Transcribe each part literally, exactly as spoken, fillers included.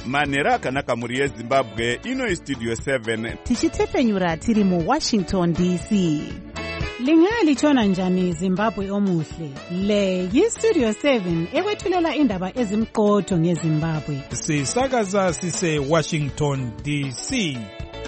manhero akanaka mhuri yezimbabwe. Ino istudio seven tichitefenyura tiri muwashington D C. Lingalitshona njani Zimbabwe omuhle? Le yistudio seven ekwethulela indaba ezimqotho ngeZimbabwe. Sisakaza sise Washington D C.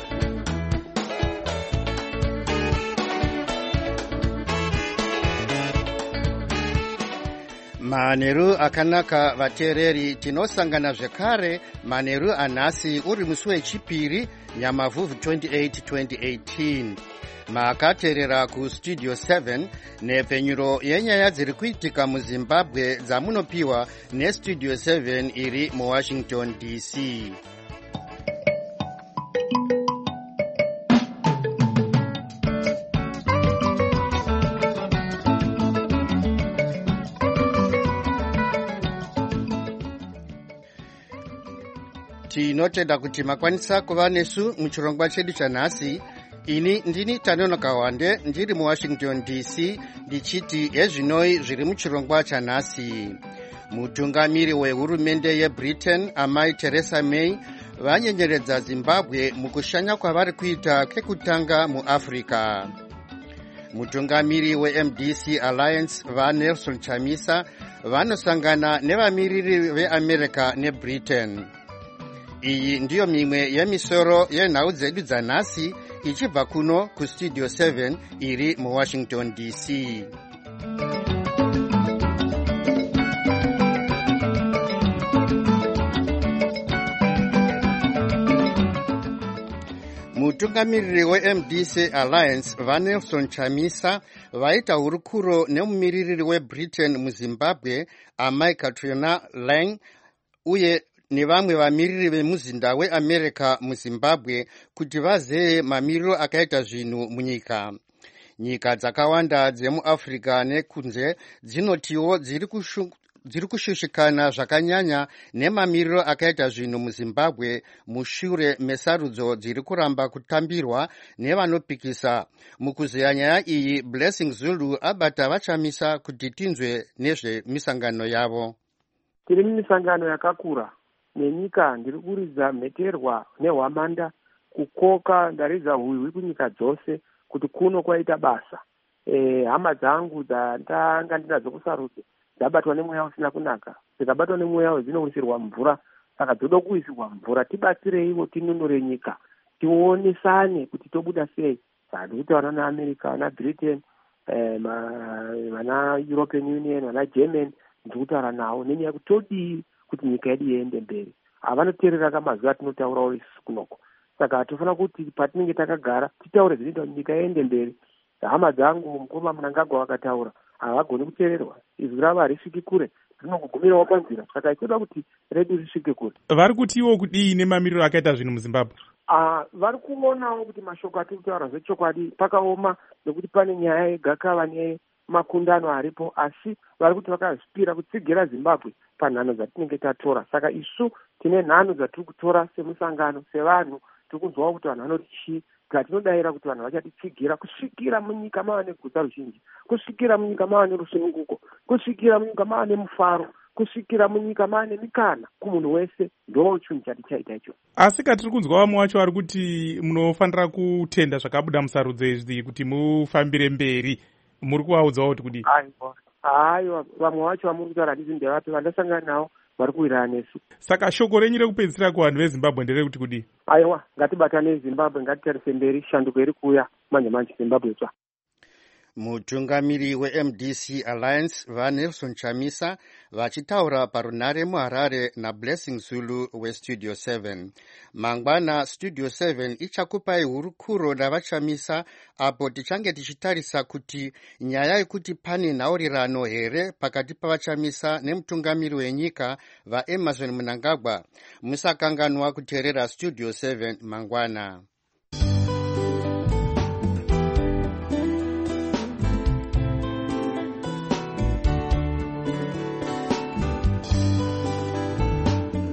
Manheru akanaka vateereri, tinosangana zvekare manheru anhasi uri musi wechipiri Nyamavhuvhu twenty-eight twenty eighteen. Makateerera kustudio seven nepfenyuro yenyaya dziri kuitika muZimbabwe dzamunopiwa nestudio seven iri muWashington D C. Tinotenda kuti makwanisa kuva nesu muchirongwa chedu chanhasi. Ini ndini Tanonoka Wande ndiri muWashington D C ndichiti ezvinoi zviri muchirongwa chanhasi. Mutungamiri wehurumende yeBritain amai Theresa May vanyenyeredza Zimbabwe mukushanya kwavari kuita kekutanga muAfrica. Mutungamiri weM D C Alliance vaNelson Chamisa vanosangana nevamiriri veAmerica neBritain. Iyi ndiyo mimwe yemisoro yenhau dzedu dzanhasi ichibva kuno kustudio seven iri muWashington D C. Mutungamiriri weM D C Alliance vaNelson Chamisa vaita hurukuro nemumiririri weBritain muZimbabwe amai Katrina Lang uye nevamwe vamiriri vemuzinda weAmerica muZimbabwe kuti vazeye mamiriro akaita zvinhu munyika. Nyika dzakawanda dzemuAfrica nekunze dzinotiwo dziri kushu dziri kushushikana zvakanyanya nemamiriro akaita zvinhu muZimbabwe mushure mesarudzo dziri kuramba kutambirwa nevanopikisa. Mukuzeya nyaya iyi, Blessing Zulu abata vachamisa kuti tinzwe nezvemisangano yavo. Tiri mumisangano yakakura nenyika ndiri kuridza mheterwa nehwamanda kukoka ndaridza hwihwi kunyika dzose kuti kuno kwaita basa. E, hama dzangu dzandanga ndinadzo kusarudze ndabatwa nemweya usina kunaka, dzikabatwa nemweya wedzinowisirwa mvura, saka dzoda kuwisirwa mvura. Tibatsireiwo tinunure nyika, tionesane kuti tobuda sei. Saka kutaura naAmerica, vana Britain, eh, vana European Union, vana German, ndiri kutaura nawo nenyaya kuti todii kuti nyika yedu iende mberi. Havanoteerera kamazuva atinotaurawo isusu kunoko. Saka hatofanira kuti patinenge takagara titaure zvinoita kuti nyika iende mberi. Hama dzangu mukoma Mnangagwa vakataura havagoni kuteererwa. Izwi ravo harisviki kure, rinongogumirawo panzira. Saka toda kuti redu risvike kure. Vari kutiwo kudii nemamiriro akaita zvinhu muZimbabwe? Ah, vari kuonawo kuti mashoko atiri kutaura zvechokwadi pakaoma nekuti pane nyaya yegakava nemakundano aripo, asi vari kuti vakazvipira kutsigira Zimbabwe panhano dzatinenge tatora. Saka isu tine nhano dzatiri kutora semusangano, sevanhu tiri kunzwawo kuti vanhu vanoti chii. Tinodayira kuti vanhu vachatitsigira kusvikira munyika mava neguta ruzhinji, kusvikira munyika mava nerusununguko, kusvikira munyika mava nemufaro, kusvikira munyika mava nemikana kumunhu wese. Ndo chinhu chati chaita icho. Asi katiri kunzwa vamwe vacho vari kuti munofanira kutenda zvakabuda musarudzo izvi kuti mufambire mberi. Muri kuvaudzawo kuti kudii? Aiwa, vamwe vacho vamuri kutaura handisi ndevapi, vandasangana navo vari kuwirana nesu. Saka shoko renyu rekupedzisira kuvanhu veZimbabwe nderekuti kudii? Aiwa, ngatibatane Zimbabwe, ngatitarise mberi, shanduko iri kuuya manje manje Zimbabwe tsva. Mutungamiri weM D C Alliance vaNelson Chamisa vachitaura parunhare muHarare naBlessing Zulu westudio seven. Mangwana studio seven ichakupai hurukuro navachamisa apo tichange tichitarisa kuti nyaya yekuti pane nhaurirano here pakati pavachamisa nemutungamiri wenyika vaEmmerson Mnangagwa. Musakanganwa kuteerera studio seven mangwana.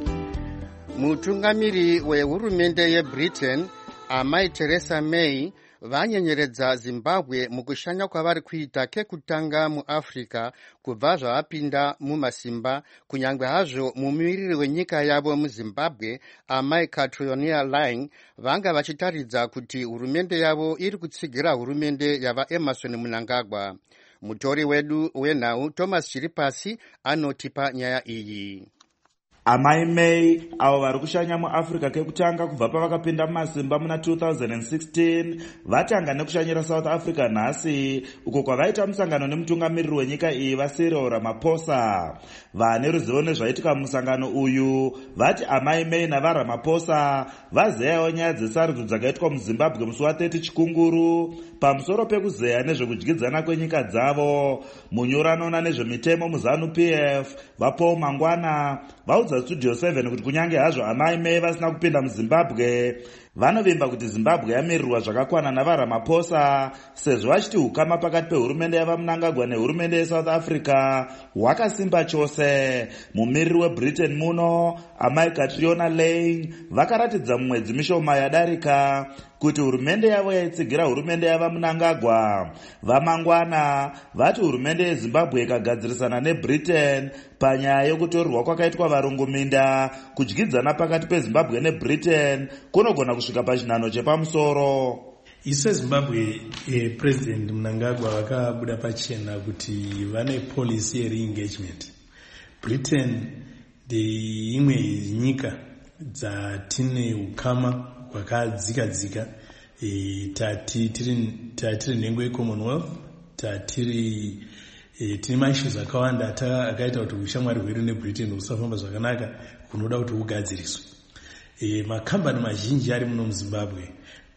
Mutungamiri wehurumende yeBritain amai Theresa May vanyenyeredza Zimbabwe mukushanya kwavari kuita kekutanga muAfrica kubva zvavapinda mumasimba, kunyangwe hazvo mumiriri wenyika yavo muZimbabwe Amai Catriona Lang vanga vachitaridza kuti hurumende yavo iri kutsigira hurumende yava Emmerson Mnangagwa. Mutori wedu wenhau Thomas Chiripasi anotipa nyaya iyi. Amai May avo vari kushanya muAfrica kekutanga kubva pavakapinda mumasimba muna two thousand sixteen vatanga nekushanyira South Africa nhasi, uko kwavaita musangano nemutungamiriri wenyika iyi vaCyril Ramaphosa. Vane ruzivo nezvaitika musangano uyu vati Amai May navaRamaphosa vazeyawo nyaya dzesarudzo dzakaitwa muZimbabwe musi wa thirty Chikunguru pamusoro pekuzeya nezvekudyidzana kwenyika dzavo. Munyori anoona nezvemitemo muZanu-P F vaPaul Mangwana vaudza Studio seven kuti kunyange hazvo Amai May vasina kupinda muZimbabwe, vanovimba kuti Zimbabwe yamirirwa zvakakwana navaRamaphosa sezvo vachiti ukama pakati pehurumende yavaMnangagwa nehurumende yeSouth Africa hwakasimba chose. Mumiriri weBritain muno Amai Catriona Lang vakaratidza mumwedzi mishoma yadarika kuti hurumende yavo yaitsigira hurumende yavaMnangagwa. Vamangwana vati hurumende yeZimbabwe ikagadzirisana neBritain panyaya yokutorerwa kwakaitwa varunguminda, kudyidzana pakati peZimbabwe neBritain kunogona kusvika pachinhano chepamusoro. Isu Zimbabwe eh, President Mnangagwa vakabuda pachena kuti vane policy ye-re-engagement. Britain ndeimwe nyika dzatine ukama hwakadzika dzika, e, tati tiri nhengo yeCommonwealth, tatiri e, tine maissues akawanda akaita kuti ushamwari hwedu neBritain husafamba zvakanaka hunoda kuti hugadziriswe. E, makambani mazhinji ari muno muZimbabwe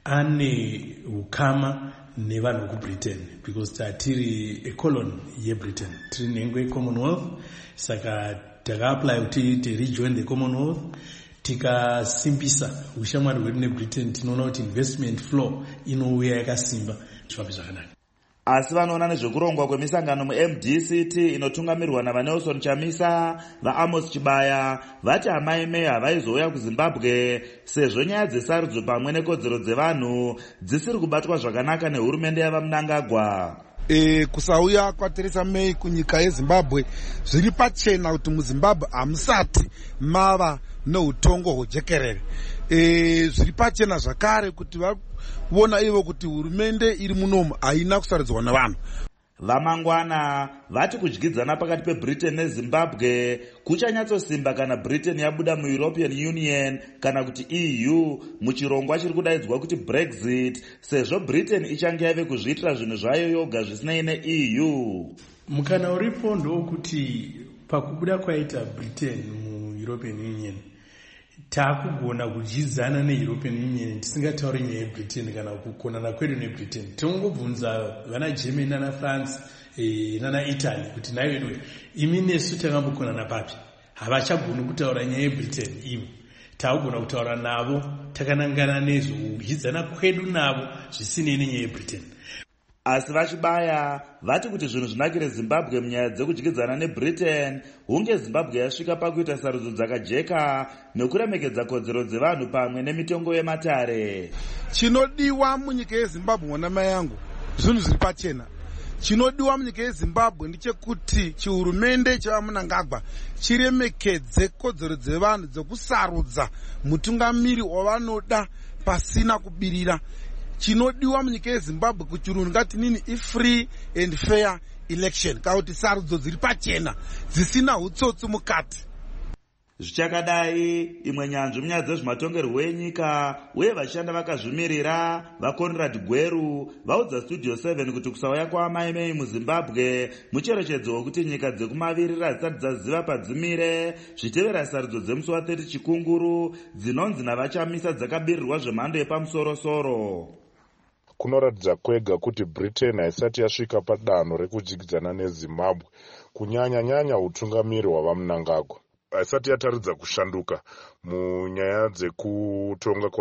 ane ukama nevanhu kuBritain because tatiri ecolony yeBritain, tiri nhengo yeCommonwealth, saka taka-apply kuti ti rejoin the Commonwealth. Tikasimbisa ushamwari hwedu neBritain tinoona kuti investment flow inouya yakasimba zvifambi zvakanaka. Asi vanoona nezvekurongwa kwemisangano muM D C T inotungamirwa navaNelson Chamisa vaAmos Chibaya vati Amai May havaizouya kuZimbabwe sezvo nyaya dzesarudzo pamwe nekodzero dzevanhu dzisiri kubatwa zvakanaka nehurumende yavaMnangagwa. E, kusauya kwaTheresa May kunyika yeZimbabwe zviri pachena kuti muZimbabwe hamusati mava neutongo hwejekerere. E, zviri pachena zvakare kuti vaona ivo kuti hurumende iri munomu haina kusaridzwa navanhu. Vamangwana vati kudyidzana pakati peBritain neZimbabwe kuchanyatsosimba kana Britain yabuda muEuropean Union kana kuti E U muchirongwa chiri kudaidzwa kuti Brexit, sezvo Britain ichange yave kuzviitira zvinhu zvayo yoga zvisinei neE U. Mukana uripo ndokuti pakubuda kwaita Britain muEuropean Union taakugona kudyidzana neEuropean Union tisingatauri nyaya yeBritain kana kukonana kwedu neBritain. Tinongobvunza vana Germany nana France e, nana Italy kuti naiwe imi nesu takambokonana papi, havachagoni kutaura nyaya yeBritain ivo. Taakugona kutaura navo takanangana nezvo kudyidzana kwedu navo zvisinei nenyaya yeBritain. Asi vachibaya vati kuti zvinhu zvinakire Zimbabwe munyaya dzekudyidzana neBritain hunge Zimbabwe yasvika pakuita sarudzo dzakajeka nekuremekedza kodzero dzevanhu pamwe nemitengo yematare. Chinodiwa munyika yeZimbabwe mwana mai yangu zvinhu zviri pachena. Chinodiwa munyika yeZimbabwe ndechekuti chihurumende chevaMnangagwa chiremekedze kodzero dzevanhu dzekusarudza mutungamiri wavanoda pasina kubirira. Chinodiwa munyika yeZimbabwe kuchirunhu ngatinini ifree and fair election, kauti sarudzo dziri pachena dzisina hutsotsi mukati. Zvichakadai, imwe nyanzvi munyaya dzezvematongerwo enyika uye vachishanda vakazvimirira vaConrad Gweru vaudza Studio seven kuti kusauya kwaAmai May muZimbabwe mucherechedzo wekuti nyika dzekumavirira dzisati dzaziva padzimire zvichitevera sarudzo dzemusi wa thirty Chikunguru dzinonzi navaChamisa dzakabirirwa zvemhando yepamusoro-soro. Kunoratidza kwega kuti Britain haisati yasvika padanho rekudyidzana neZimbabwe, kunyanya nyanya utungamiri hwavaMnangagwa. Haisati yataridza kushanduka munyaya dzekutonga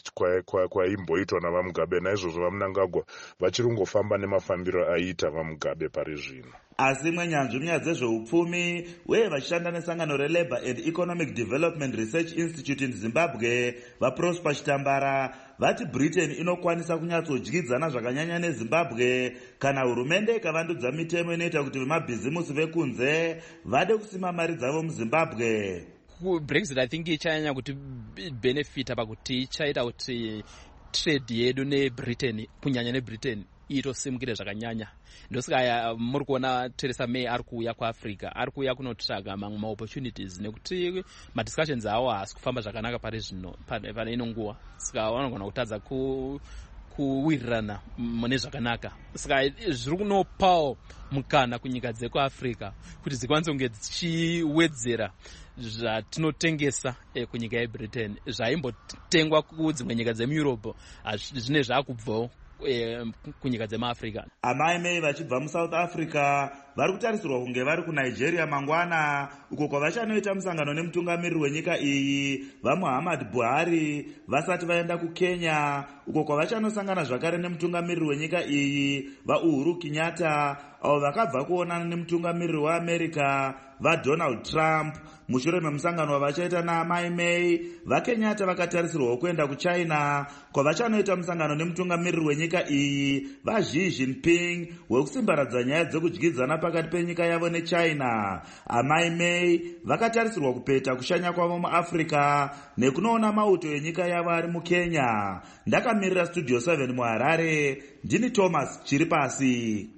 kwaimboitwa navaMugabe, naizvozvo vaMnangagwa vachiri kungofamba nemafambiro aiita vaMugabe pari zvino. asi imwe nyanzvi munyaya dzezveupfumi uye vachishanda nesangano relabour and economic development research institute in zimbabwe vaprosper chitambara vati britain inokwanisa kunyatsodyidzana zvakanyanya nezimbabwe kana hurumende ikavandudza mitemo inoita kuti vemabhizimusi vekunze vade kusima mari dzavo muzimbabwe. Brexit I think ichanyanya kuti benefita pakuti ichaita kuti trade yedu neBritain kunyanya neBritain itosimukire zvakanyanya. Ndosika muri kuona Theresa May ari kuuya kuAfrica ari kuuya kunotsvaga mamwe maopportunities nekuti madiscussions awo haasi kufamba zvakanaka pari zvino pane ino nguva saka vanogona kutadza ku kuwirirana mune zvakanaka saka zviri kunopawo mukana kunyika dzekuAfrica kuti dzikwanise kunge dzichiwedzera zvatinotengesa eh, kunyika yeBritain zvaimbotengwa kudzimwe nyika dzemueurope zvine zvakubvawo eh, kunyika dzemaAfrica. Amai May vachibva muSouth Africa vari kutarisirwa kunge vari kuNigeria mangwana uko kwavachanoita musangano nemutungamiriri wenyika iyi vaMuhammad Buhari vasati vaenda kuKenya uko kwavachanosangana zvakare nemutungamiriri wenyika iyi vaUhuru Kenyatta avo vakabva kuonana nemutungamiriri weAmerica vaDonald Trump. Mushure memusangano wavachaita naamai May vaKenyatta vakatarisirwa kuenda kuChina kwavachanoita musangano nemutungamiriri wenyika iyi vaXi Jinping wekusimbaradza nyaya dzekudyidzana pakati penyika yavo neChina. Amai May vakatarisirwa kupeta kushanya kwavo muAfrica nekunoona mauto enyika yavo ari muKenya. Ndakamirira Studio seven muHarare, ndini Thomas Chiripasi.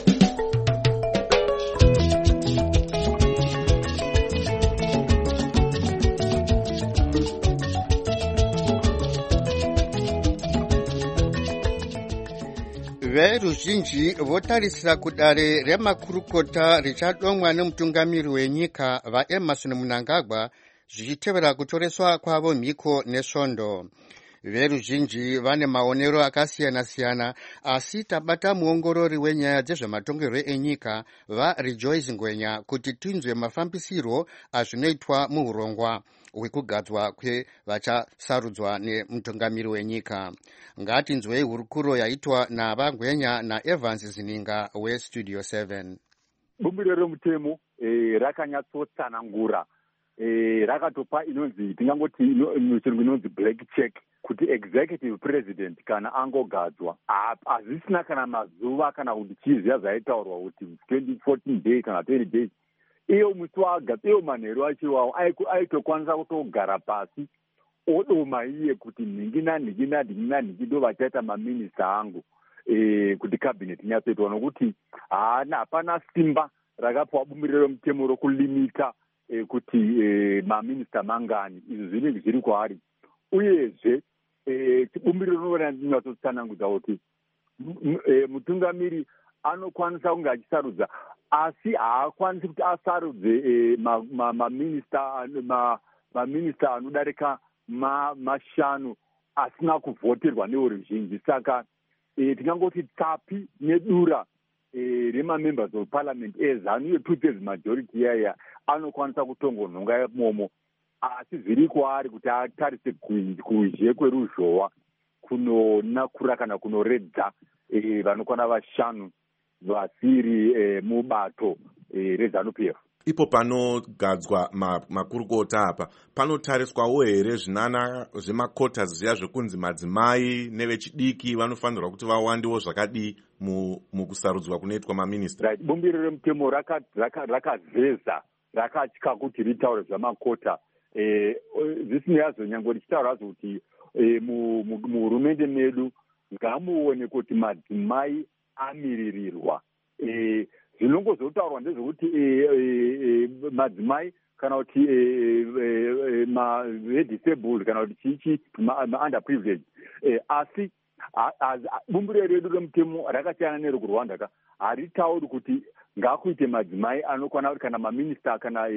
Veruzhinji votarisira kudare remakurukota richadomwa nemutungamiri wenyika vaEmmerson Mnangagwa zvichitevera kutoreswa kwavo mhiko nesvondo. Veruzhinji vane maonero akasiyana-siyana asi tabata muongorori wenyaya dzezvematongerwo enyika vaRejoice Ngwenya kuti tinzwe mafambisiro azvinoitwa muurongwa hwekugadzwa kwevachasarudzwa nemutungamiri wenyika. Ngatinzwei hurukuro yaitwa navaNgwenya naEvans Zininga weStudio seven. Bumbiro remutemo eh, rakanyatsotsanangura eh, rakatopa inonzi tingangoti muchirungu inonzi black check kuti executive president kana angogadzwa hazvisina kana mazuva kana kuti chiziya zvaitaurwa kuti twenty fourteen day kana twenty days iyo musi waagadzwa iyo manheru achiwawo aitokwanisa kutogara pasi odoma iye kuti nhingi nanhingi nanhingi nanhingi ndo vachaita maminista angu e, kuti cabinet inyatsoitwa nokuti haana hapana simba rakapiwa bumbiro remutemo rokulimita e, kuti e, maminista mangani izvi zvinenge zviri kwaari uyezve e, bumbiro rinoona ndinyatsotsanangudza kuti e, mutungamiri anokwanisa kunge achisarudza asi haakwanisi kuti asarudze e, maminista ma, maminista ma anodarika ma, mashanu asina kuvhoterwa neveruzhinji saka e, tingangoti tsapi nedura e, remamembers of parliament ezanu ye-two-thirds majority yaya anokwanisa kutongonhonga momo asi zviri kwaari kuti atarise kuzhe kweruzhowa kunonakura kana kunoredza e, vanokwana vashanu vasiri e, mubato e, reZANU-P F. Ipo panogadzwa makurukota apa panotariswawo here zvinana zvemakota zviya zvekunzi madzimai nevechidiki vanofanirwa kuti vawandiwo zvakadii mukusarudzwa kunoitwa maminista. Right. Bumbiro remutemo rakazeza rakatya kuti ritaure zvamakota zvisinei hazvo nyange richitaura hazvo kuti muhurumende medu ngamuone kuti madzimai amiririrwa. Zvinongozotaurwa ndezvekuti madzimai kana kuti madisabled kana kuti chichi maunderprivileged asi bumbiro redu remutemo rakasiyana nerekuRwanda ka haritauri kuti ngakuite madzimai anokwana kuti kana maminista kana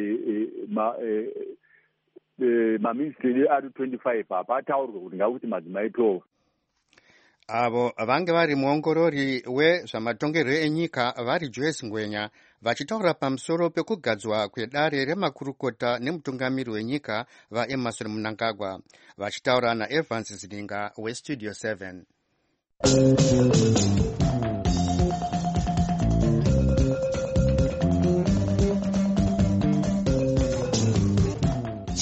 maministry ari twenty-five apa ataurwa kuti ngakuti madzimai twelve. Avo vange vari muongorori wezvamatongerwo enyika vaRejoice Ngwenya vachitaura pamusoro pekugadzwa kwedare remakurukota nemutungamiri wenyika vaEmmerson Mnangagwa vachitaura naEvans Zininga weStudio seven.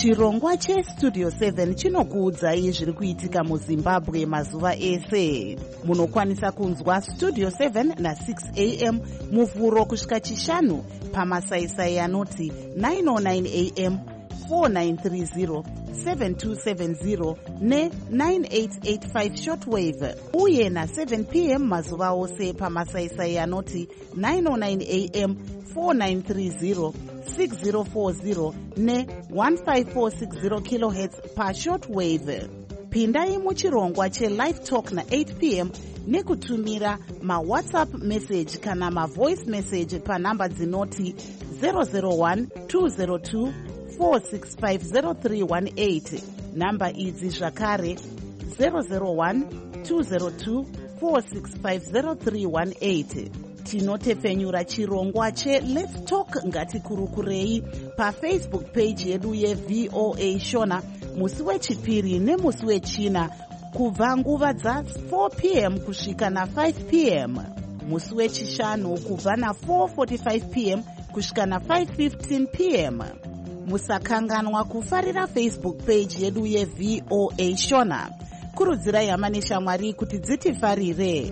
chirongwa chestudio seven chinokuudzai zviri kuitika muzimbabwe mazuva ese. Munokwanisa kunzwa studio seven na six a m muvhuro kusvika chishanu pamasaisai anoti nine oh nine a m, four nine three zero, seven two seven zero ne nine eight eight five shortwave, uye na seven p m mazuva ose pamasaisai anoti nine oh nine a m, four nine three zero, six zero four zero ne one five four six zero kilohertz pa shortwave. Pindai muchirongwa chelive talk na eight p m nekutumira mawhatsapp message kana mavoice message panhamba dzinoti zero zero one two zero two four six five zero three one eight. Namba idzi zvakare zero zero one two zero two four six five zero three one eight. Tinotefenyura chirongwa che Let's Talk Ngatikurukurei pafacebook page yedu yeV O A Shona musi wechipiri nemusi wechina kubva nguva dza four p m kusvika na five p m, musi wechishanu kubva na four forty-five p m kusvika na five fifteen p m. Musakanganwa kufarira Facebook page yedu yeV O A Shona. Kurudzirai hama neshamwari kuti dzitifarire.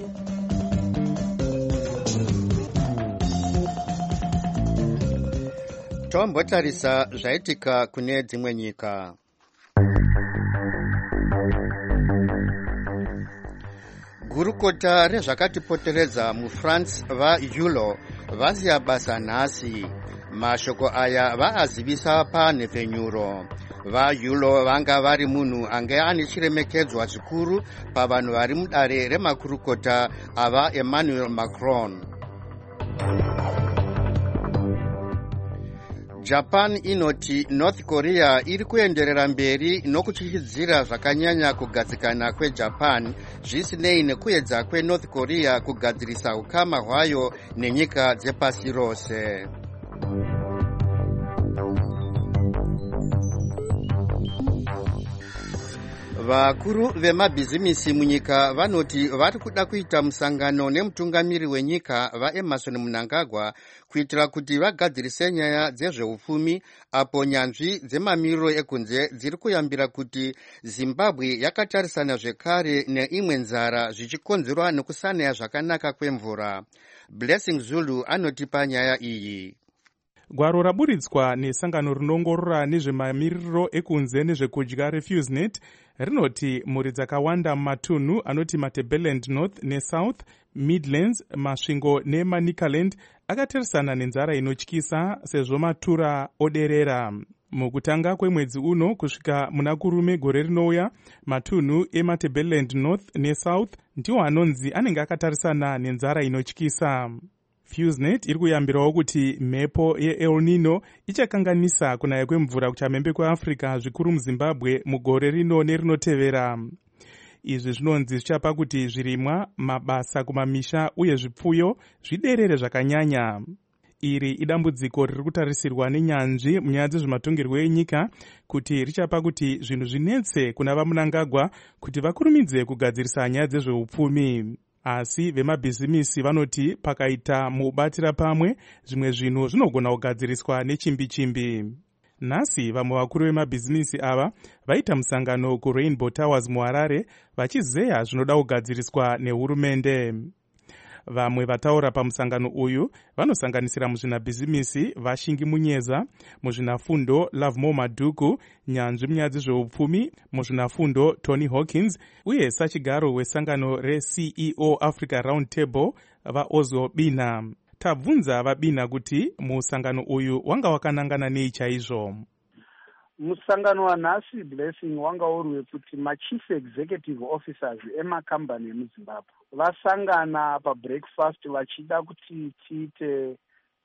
Tombotarisa zvaitika kune dzimwe nyika. Gurukota rezvakatipoteredza muFrance vaEULO vasiya basa nhasi. Mashoko aya vaazivisa panhepfenyuro. VaEULO vanga vari munhu ange ane chiremekedzwa chikuru pavanhu vari mudare remakurukota ava Emmanuel Macron. Japan inoti North Korea iri kuenderera mberi nokuchichidzira zvakanyanya kugadzikana kweJapan zvisinei nekuedza kweNorth Korea kugadzirisa ukama hwayo nenyika dzepasi rose. Vakuru vemabhizimisi munyika vanoti vari kuda kuita musangano nemutungamiri wenyika vaEmmerson Mnangagwa kuitira kuti vagadzirise nyaya dzezveupfumi apo nyanzvi dzemamiriro ekunze dziri kuyambira kuti Zimbabwe yakatarisana zvekare neimwe nzara zvichikonzerwa nekusanaya zvakanaka kwemvura. Blessing Zulu anotipa nyaya iyi. Gwaro raburitswa nesangano rinongorora nezvemamiriro ekunze nezvekudya reFusenet rinoti mhuri dzakawanda mumatunhu anoti Matabeleland North neSouth, Midlands, Masvingo neManicaland akatarisana nenzara inotyisa sezvo matura oderera. Mukutanga kwemwedzi uno kusvika muna kurume gore rinouya, matunhu eMatabeleland North neSouth ndiwo anonzi anenge akatarisana nenzara inotyisa. Fusenet iri kuyambirawo kuti mhepo yeEl Nino ichakanganisa kunaya kwemvura kuchamhembe kweAfrica zvikuru muZimbabwe mugore rino nerinotevera. Izvi zvinonzi zvichapa kuti zvirimwa, mabasa kumamisha uye zvipfuyo zviderere zvakanyanya. Iri idambudziko riri kutarisirwa nenyanzvi munyaya dzezvematongerwo enyika kuti richapa kuti zvinhu zvinetse kuna vaMnangagwa kuti vakurumidze kugadzirisa nyaya dzezveupfumi. Asi vemabhizimisi vanoti pakaita mubatira pamwe zvimwe zvinhu zvinogona kugadziriswa nechimbi-chimbi. Nhasi vamwe vakuru vemabhizimisi ava vaita musangano kuRainbow Towers muHarare vachizeya zvinoda kugadziriswa nehurumende. Vamwe vataura pamusangano uyu vanosanganisira muzvinabhizimisi Vashingi Munyeza, muzvinafundo Lovemore Madhuku, nyanzvi munyaya dzezveupfumi, muzvinafundo Tony Hawkins uye sachigaro wesangano reC E O Africa Round Table vaOzwo Bina. Tabvunza vaBina kuti musangano uyu wanga wakanangana nei chaizvo. Musangano wanhasi Blessing wanga uri wekuti machief executive officers emakambani emuZimbabwe vasangana pabreakfast vachida kuti tiite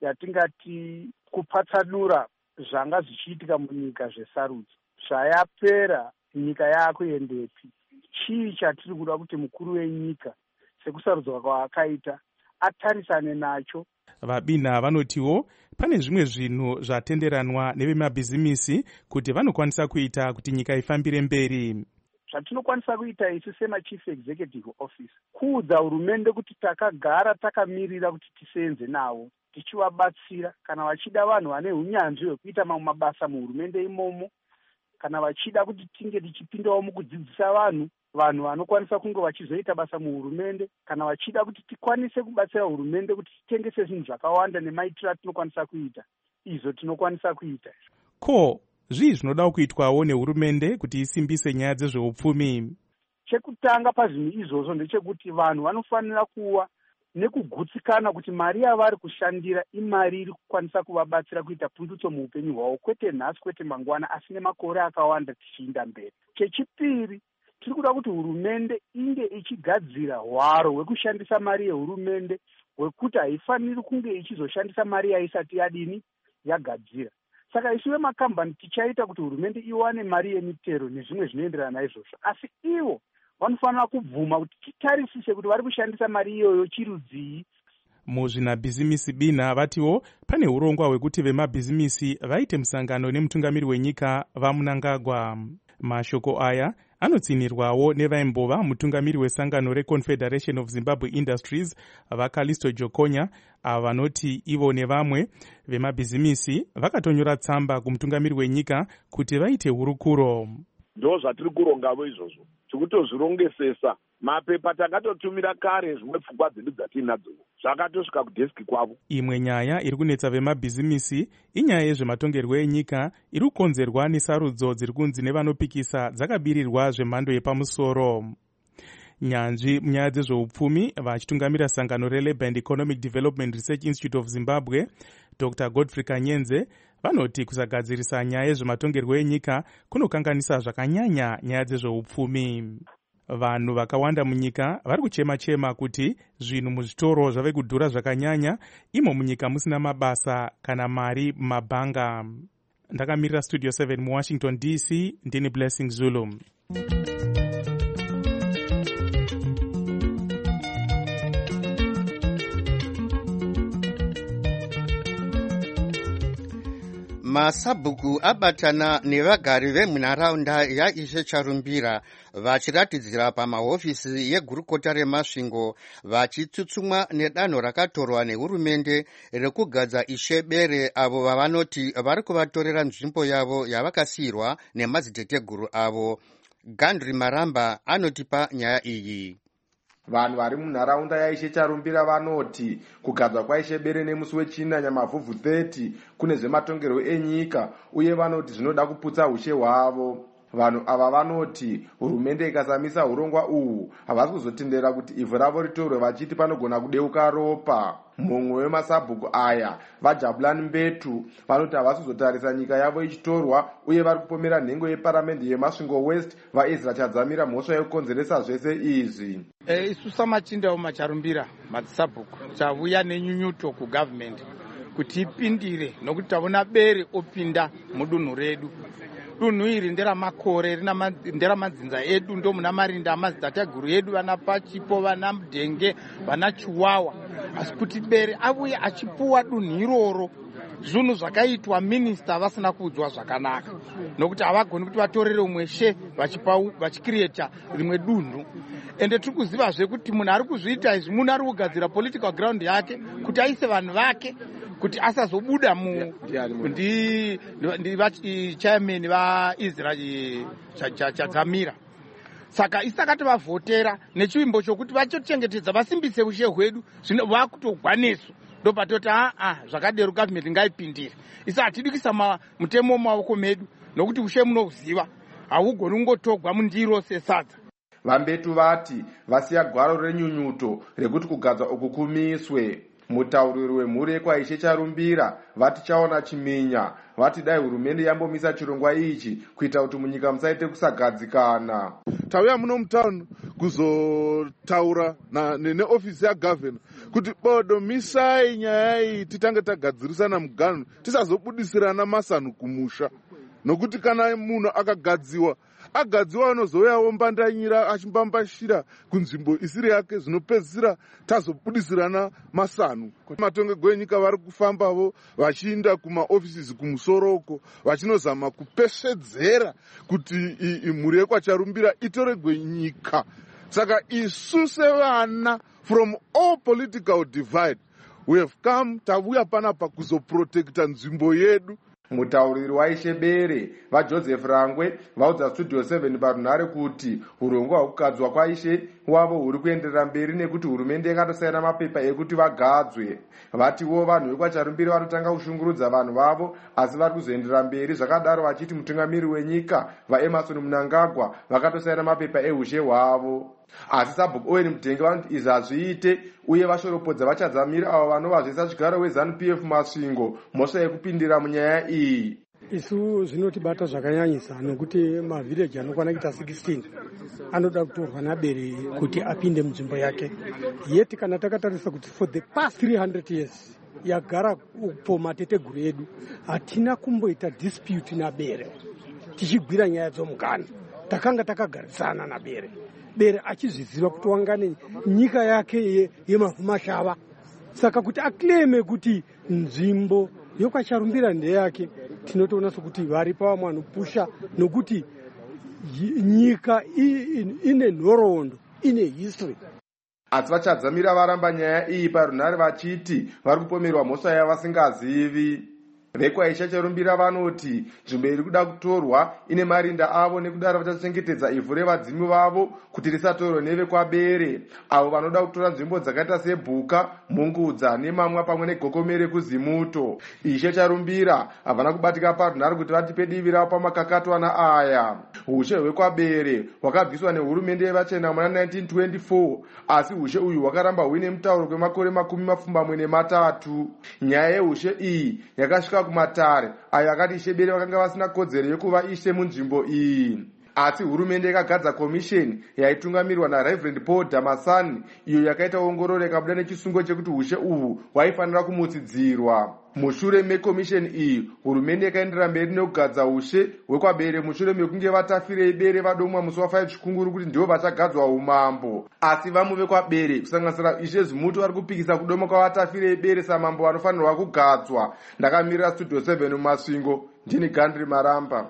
yatingati kupatsanura zvanga zvichiitika munyika zvesarudzo. Zvayapera nyika yakuendepi? Chii chatiri kuda kuti mukuru wenyika sekusarudzwa kwaakaita atarisane nacho? VaBina vanotiwo pane zvimwe zvinhu zvatenderanwa nevemabhizimisi kuti vanokwanisa kuita kuti nyika ifambire mberi. Zvatinokwanisa kuita isu semachief executive office kuudza hurumende kuti takagara takamirira kuti tisenze navo tichivabatsira kana vachida vanhu vane unyanzvi hwekuita mamwe mabasa muhurumende imomo kana vachida kuti tinge tichipindawo mukudzidzisa vanhu vanhu vanokwanisa kunge vachizoita basa muhurumende, kana vachida kuti tikwanise kubatsira hurumende kuti titengese zvinhu zvakawanda nemaitiro atinokwanisa kuita, izvo tinokwanisa kuita. Ko zvii zvinoda kuitwawo nehurumende kuti isimbise nyaya dzezveupfumi? Chekutanga pazvinhu izvozvo ndechekuti vanhu vanofanira kuva nekugutsikana kuti mari yavari kushandira imari iri kukwanisa kuvabatsira kuita pundutso muupenyu hwavo, kwete nhasi kwete mangwana, asi nemakore akawanda tichiinda mberi. Chechipiri, tiri kuda kuti hurumende inge ichigadzira hwaro hwekushandisa mari yehurumende hwekuti haifaniri kunge ichizoshandisa mari yaisati yadini yagadzira. Saka isu vemakambani tichaita kuti hurumende iwane mari yemitero nezvimwe zvinoenderana naizvozvo, asi ivo vanofanira kubvuma kuti titarisise kuti vari kushandisa mari iyoyo chirudzii. Muzvinabhizimisi bina vatiwo pane urongwa hwekuti vemabhizimisi vaite musangano nemutungamiri wenyika vaMnangagwa. Mashoko aya anotsinirwawo nevaimbova mutungamiri wesangano reConfederation of Zimbabwe Industries vaKalisto Jokonya, ava vanoti ivo nevamwe vemabhizimisi vakatonyora tsamba kumutungamiri wenyika kuti vaite hurukuro. Ndo zvatiri kurongavo izvozvo, tikutozvirongesesa. Mapepa takatotumira kare, zvimwe pfungwa dzedu dzatinadzo zvakatosvika kudheski kwavo. Imwe nyaya iri kunetsa vemabhizimisi inyaya yezvematongerwo enyika iri kukonzerwa nesarudzo dziri kunzi nevanopikisa dzakabirirwa zvemhando yepamusoro. Nyanzvi munyaya dzezveupfumi vachitungamira sangano reLabour and Economic Development Research Institute of Zimbabwe, Doctor Godfrey Kanyenze, vanoti kusagadzirisa nyaya yezvematongerwo enyika kunokanganisa zvakanyanya nyaya dzezveupfumi. Vanhu vakawanda munyika vari kuchema-chema kuti zvinhu muzvitoro zvave kudhura zvakanyanya, imo munyika musina mabasa kana mari mumabhanga. Ndakamirira Studio seven muWashington D C, ndini Blessing Zulu. Masabhuku abatana nevagari vemunharaunda yaIshe Charumbira vachiratidzira pamahofisi yegurukota remasvingo vachitsutsumwa nedanho rakatorwa nehurumende rekugadza Ishe Bere avo vavanoti vari kuvatorera nzvimbo yavo yavakasiyirwa nemadziteteguru avo. Gandri Maramba anotipa nyaya iyi. Vanhu vari munharaunda yaIshe Charumbira vanoti kugadzwa kwaIshe Bere nemusi wechina nyamavhuvhu thirty kune zvematongerwo enyika uye vanoti zvinoda kuputsa ushe hwavo. Vanhu ava vanoti hurumende ikasamisa urongwa uhu havasi kuzotendera kuti ivhu ravo ritorwe vachiti panogona kudeuka ropa. Mumwe wemasabhuku aya vaJabulani Mbetu vanoti havasi kuzotarisa nyika yavo ichitorwa uye vari kupomera nhengo yeparamende yemasvingo West vaEzra Chadzamira mhosva yekukonzeresa zvese izvi. E, isu samachinda macharumbira madzisabhuku tavuya nenyunyuto kugovernment kuti ipindire nokuti tavona Bere opinda mudunhu redu. Dunhu iri nderamakore nderamadzinza edu, ndo muna marinda amadzitateguru edu, vana Pachipo, vana Mudhenge, vana Chiwawa. Asi kuti Bere avuye achipuwa dunhu iroro, zvinhu zvakaitwa minista vasina kuudzwa zvakanaka, nokuti havagoni kuti vatorere umweshe vachikireta rimwe dunhu. Ende tiri kuzivazve kuti munhu ari kuzviita izvi munhu ari kugadzira political ground yake kuti aise vanhu vake kuti asazobuda mu ndi ndi chairman vaEzra Chadzamira. Saka isakati vavhotera nechivimbo chokuti vachochengetedza vasimbise ushe hwedu, zvino vakutogwaneso ndopatoti aa zvakadero government ngaipindire. Isa hatidi kuisa mutemo mumaoko medu nokuti ushe munoziva haugoni kungotogwa mundiro sesadza. Vambetu vati vasiya gwaro renyunyuto rekuti kugadzwa uku kumiswe. Mutauriri wemhuri yekwaIshe Charumbira vati chaona chiminya, vati dai hurumende yambomisa chirongwa ichi kuita kuti munyika musaite kusagadzikana. Tauya muno mutauni kuzotaura neofisi yagovernor kuti bodo misai nyaya iyi titange tagadzirisana muganhu tisazobudisirana masanhu kumusha, nokuti kana munhu akagadziwa agadziwa anozouyawo mbandanyira achimbambashira kunzvimbo isiri yake, zvinopedzisira tazobudisirana masanhu. Matongerwo enyika vari kufambavo vachiinda kumaofisisi kumusoroko vachinozama kupesvedzera kuti mhuri yekwaCharumbira itoregwe nyika. Saka isu sevana from all political divide we have come tavuya panapa kuzoprotecta nzvimbo yedu. mutauriri waishe bere vajoseph rangwe vaudza studio seven parunhare kuti urongwa hwekugadzwa kwaishe wavo huri kuenderera mberi nekuti hurumende yakatosaina mapepa ekuti vagadzwe. Vatiwo vanhu vekwacharumbire vanotanga kushungurudza vanhu vavo asi vari kuzoenderera mberi zvakadaro vachiti mutungamiri wenyika vaemarson mnangagwa vakatosaina mapepa eushe hwavo. Asi Sabhuku Owen Mudenge vanoti izvi hazviite uye vashoropodza vachadzamira avo vanova zvesa zvigaro weZANU P F Masvingo mhosva yekupindira munyaya iyi. Isu zvinotibata zvakanyanyisa nokuti mavhireji anokwana kuita sixteen anoda kutorwa nabere kuti apinde munzvimbo yake. Yeti kana takatarisa kuti for the past three hundred years yagara po mateteguru edu hatina kumboita dispute nabere tichigwira nyaya dzomukana. Takanga takagarisana nabere. Bere achizviziva kuti wangane nyika yake yemafumashava. Saka kuti akleme kuti nzvimbo yokwacharumbira ndeyake tinotoona sokuti vari pavamwe vanopusha nokuti nyika ine nhoroondo ine history. Asi vachadzamira varamba nyaya iyi parunhare vachiti vari kupomerwa mhosva yavasingazivi. Vekwaisha charumbira vanoti nzvimbo iri kuda kutorwa ine marinda avo nekudaro vachachengetedza ivhu revadzimi vavo kuti risatorwe nevekwabere avo vanoda kutora nzvimbo dzakaita sebhuka, mungudza nemamwa pamwe negokomere kuzimuto. Ishe charumbira havana kubatika parunhare kuti vatipe divi ravo pamakakatwana aya. Ushe hwekwabere hwakabviswa nehurumende yevachena muna nineteen twenty-four asi ushe uyu hwakaramba huine mutauro kwemakore makumi mapfumbamwe nematatu. Nyaya yeushe iyi yakasvika kumatare ayo akati ishe bere vakanga vasina kodzero yekuva ishe munzvimbo iyi. Asi hurumende yakagadza komisheni yaitungamirwa naReverend Paul Damasani iyo yakaita ongororo ikabuda nechisungo chekuti ushe uhwu hwaifanira kumutsidzirwa. Mushure mekomisheni iyi hurumende yakaenderera mberi nekugadza ushe hwekwabere mushure mekunge vatafirei bere vadomwa musi wa five chikunguru kuti ndivo vachagadzwa umambo. Asi vamwe vekwabere kusanganisira ishe Zimuto vari kupikisa kudoma kwavatafirei bere samambo vanofanirwa kugadzwa. Ndakamirira studio seven mumasvingo ndini Gandri Maramba.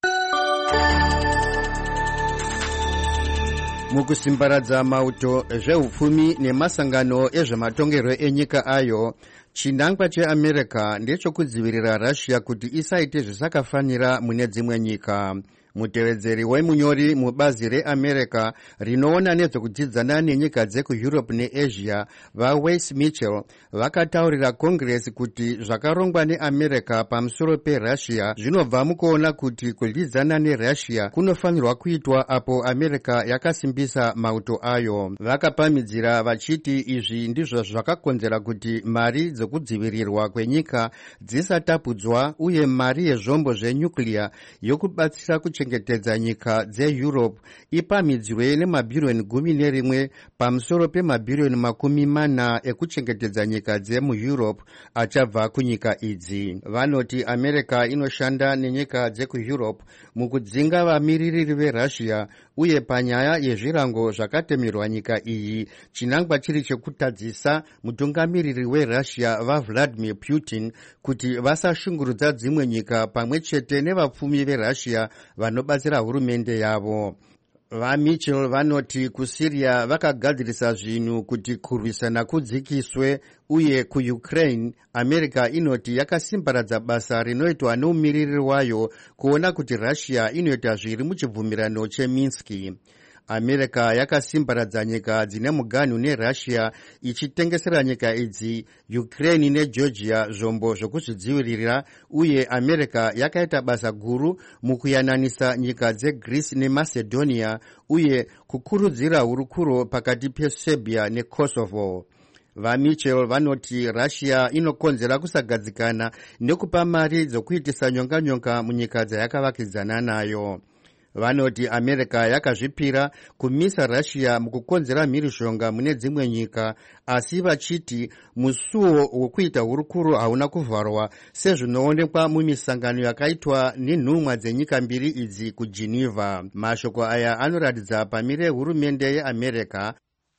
Mukusimbaradza mauto zveupfumi nemasangano ezvematongerwo enyika ayo, chinangwa cheAmerica ndechekudzivirira Russia kuti isaite zvisakafanira mune dzimwe nyika. Mutevedzeri wemunyori mubazi reAmerica rinoona nezvekudzidzana nenyika dzekuEurope neAsia vaWes Mitchell vakataurira Congress kuti zvakarongwa neAmerica pamusoro peRussia zvinobva mukuona kuti kudyidzana neRussia kunofanirwa kuitwa apo America yakasimbisa mauto ayo. Vakapamidzira vachiti izvi ndizvo zvakakonzera kuti mari dzekudzivirirwa kwenyika dzisatapudzwa uye mari yezvombo zvenyuclear yokubatsira kuchengetedza kuchengetedza nyika dzeEurope ipamidzwe nemabhirioni gumi nerimwe pamusoro pemabhirioni makumi mana ekuchengetedza nyika dzemuEurope achabva kunyika idzi. Vanoti America inoshanda nenyika dzekuEurope mukudzinga vamiririri veRussia uye panyaya yezvirango zvakatemerwa nyika iyi, chinangwa chiri chekutadzisa mutungamiriri weRussia vaVladimir Putin kuti vasashungurudza dzimwe nyika pamwe chete nevapfumi veRussia vanobatsira hurumende yavo. VaMitchell vanoti kuSyria vakagadzirisa zvinhu kuti kurwisana kudzikiswe uye kuUkraine America inoti yakasimbaradza basa rinoitwa neumiriri wayo kuona kuti Russia inoita zviri muchibvumirano cheMinsk. America yakasimbaradza nyika dzine muganhu neRussia ichitengesera nyika idzi Ukraine neGeorgia zvombo zvokuzvidzivirira, uye America yakaita basa guru mukuyananisa nyika dzeGreece neMacedonia uye kukurudzira hurukuro pakati peSerbia neKosovo. VaMitchell vanoti Russia inokonzera kusagadzikana nekupa mari dzokuitisa nyonganyonga munyika dzayakavakidzana nayo. Vanoti America yakazvipira kumisa Russia mukukonzera mhirizhonga mune dzimwe nyika, asi vachiti musuwo wekuita hurukuro hauna kuvharwa sezvinoonekwa mumisangano yakaitwa nenhumwa dzenyika mbiri idzi kuGeneva. Mashoko aya anoratidza pamire hurumende yeAmerica.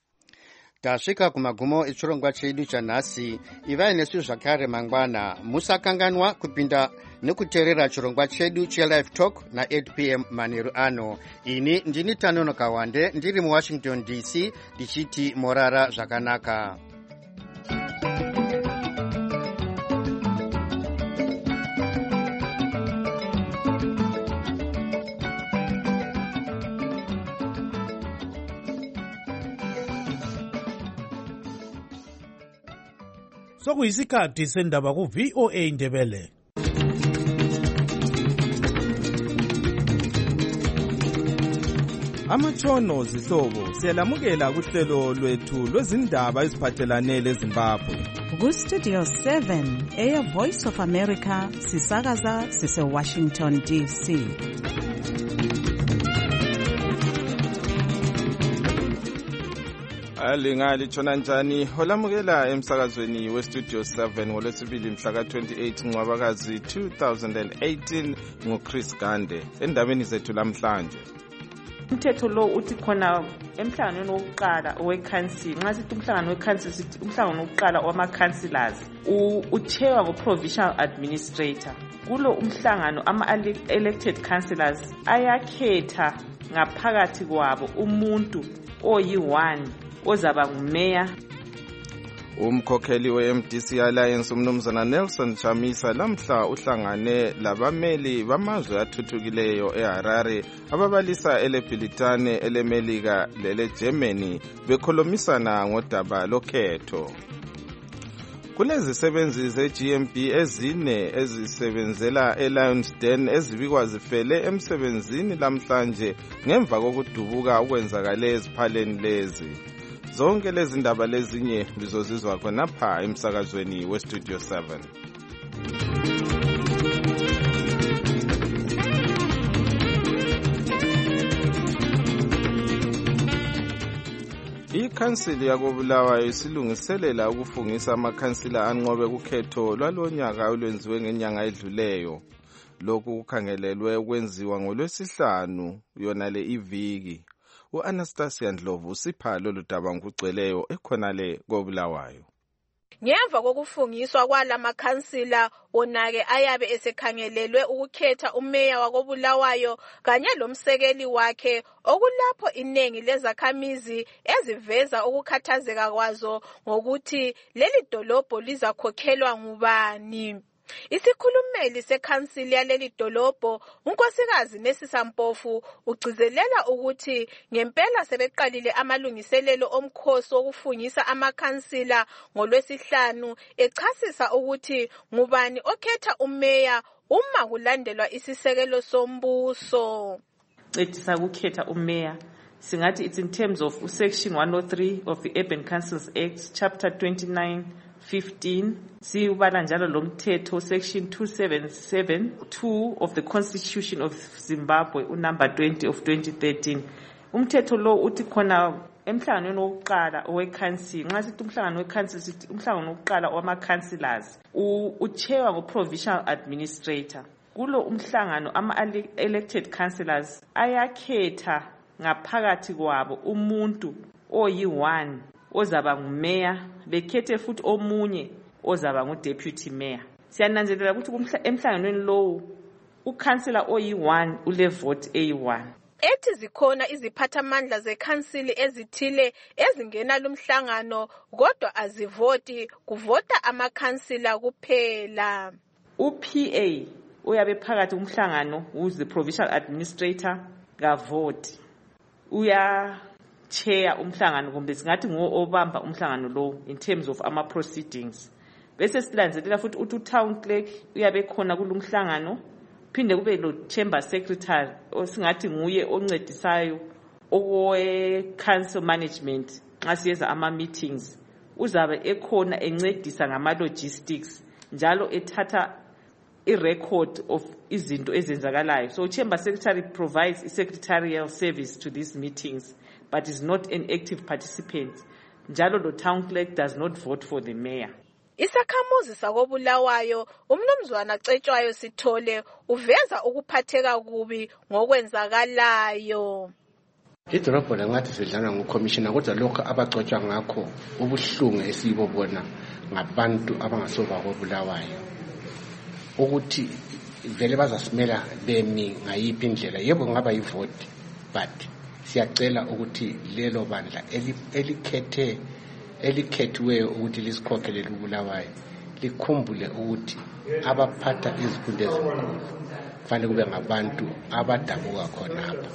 Tasvika kumagumo echirongwa chedu chanhasi. Ivai nesu zvakare mangwana. Musakanganwa kupinda nekuteerera chirongwa chedu cheLive Talk na eight p m manheru ano. Ini ndini Tanono Kawande ndiri muWashington D C ndichiti morara zvakanaka. sokuyisikhathi sendaba ku-V O A Ndebele. Amatshono zihlobo siyalamukela kuhlelo lwethu lwezindaba eziphathelane leZimbabwe. Ku-Studio seven eya Voice of America sisakaza sise-Washington D C. Alingali tshona njani holamukela emsakazweni we-Studio seven ngolwesibili mhla ka-twenty-eight Ncwabakazi two thousand eighteen nguChris Gande endabeni zethu lamhlanje. Umthetho lo uthi khona emhlanganweni wokuqala owekhansili, nxa sithi umhlangano wekhansili sithi umhlangano wokuqala wama-councillors uchewa ngo-provincial administrator. Kulo umhlangano ama-elected councillors ayakhetha ngaphakathi kwabo umuntu oyi-one ozaba ngumeya. Umkhokheli we-M D C Alliance umnumzana Nelson Chamisa lamhla uhlangane labameli bamazwe athuthukileyo eHarare ababalisa eleBritane, eleMelika leleGermany bekhulumisana ngodaba lokhetho. Kulezisebenzi ze-G M B ezine ezisebenzela eLionsden ezibikwa zifele emsebenzini lamhlanje ngemva kokudubuka okwenzakale eziphaleni lezi. Zonke lezi ndaba lezinye bizozizwa khonapha emsakazweni we-Studio seven. Ikhansili yakobulawayo isilungiselela ukufungisa amakhansila anqobe kukhetho lwalonyaka olwenziwe ngenyanga edluleyo. Lokhu kukhangelelwe ukwenziwa ngolwesihlanu yona le iviki. U-Anastasia Ndlovu usipha lolu daba ngokugcweleyo ekhonale kobulawayo. Ngemva kokufungiswa kwalamakhansila onake ayabe esekhangelelwe ukukhetha umeya wakobulawayo kanye lomsekeli wakhe, okulapho inengi lezakhamizi eziveza ukukhathazeka kwazo ngokuthi leli dolobho lizakhokhelwa ngubani. Isikhulumeli sekhansili yaleli dolobho unkosikazi Nesisa Mpofu ugcizelela ukuthi ngempela sebeqalile amalungiselelo omkhosi wokufungisa amakhansila ngolwesihlanu, echasisa ukuthi ngubani okhetha umeya uma kulandelwa isisekelo sombuso. Ecisa ukukhetha umeya singathi it's in terms of section one oh three of the Urban Councils Act chapter twenty-nine fifteen, siyubala njalo lomthetho section two seventy-seven two of the Constitution of Zimbabwe unumber twenty of twenty thirteen. Umthetho lo uthi khona emhlanganweni wokuqala owekhansili, nxa sithi umhlangano wekhansili sithi umhlangano wokuqala wama-councillors uchewa ngo-provincial administrator. Kulo umhlangano ama-elected councillors ayakhetha ngaphakathi kwabo umuntu oyi-one ozaba ngumeya, bekhethe futhi omunye ozaba ngudeputy mayor. Siyananzelela ukuthi emhlanganweni lowo ukhansila oyi-one ule vote eyi-one. Ethi zikhona iziphathamandla zekhansili ezithile ezingena lumhlangano kodwa azivoti, kuvota amakhansila kuphela. U-P A uyabe phakathi umhlangano who's the provincial administrator kavoti, uya chair umhlangano kumbe singathi ngo obamba umhlangano lo in terms of ama proceedings. Bese silanzelela futhi uthi town clerk uyabe khona kulumhlangano, phinde kube lo chamber secretary osingathi nguye oncedisayo owe council management nxa siyeza ama meetings, uzabe ekhona encedisa ngama logistics njalo ethatha i-record of izinto ezenzakalayo. So chamber secretary provides a secretarial service to these meetings but is not an active participant. Njalo lo town clerk does not vote for the mayor. Isakhamuzi sakobulawayo umnumzwana Cetshwayo Sithole uveza ukuphatheka kubi ngokwenzakalayo. Idolobho langathi sidlana ngocommissioner kodwa lokho abagcotshwa ngakho ubuhlungu esibobona ngabantu abangasoba kobulawayo ukuthi vele bazasimela bemi ngayiphi indlela. Yebo ngaba yivoti but siyacela ukuthi lelo bandla elikhethe elikhethiweyo ukuthi lisikhokhele ubulawayo likhumbule ukuthi abaphatha izikhundla ezinkulu kufanele kube ngabantu abadabuka khonapha,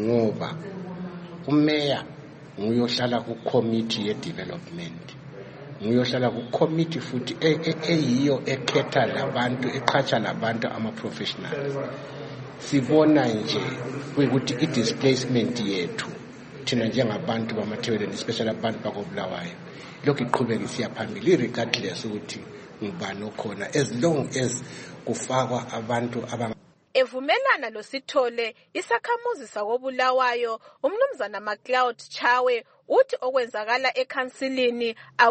ngoba umeya nguyohlala ku committee ye development ngiyohlala ku-committee futhi eyiyo ekhetha labantu eqhatsha labantu ama-professionals. Sibona nje ukuthi i-displacement yethu thina njengabantu bamaThebeleni, especially abantu bakobulawayo, lokhu iqhubeka isiya phambili regardless ukuthi ngubani okhona, as long as kufakwa abantu abang Evumelana lo Sithole, isakhamuzi sakobulawayo umnumzana McLeod Chawe uthi okwenzakala ekhansilini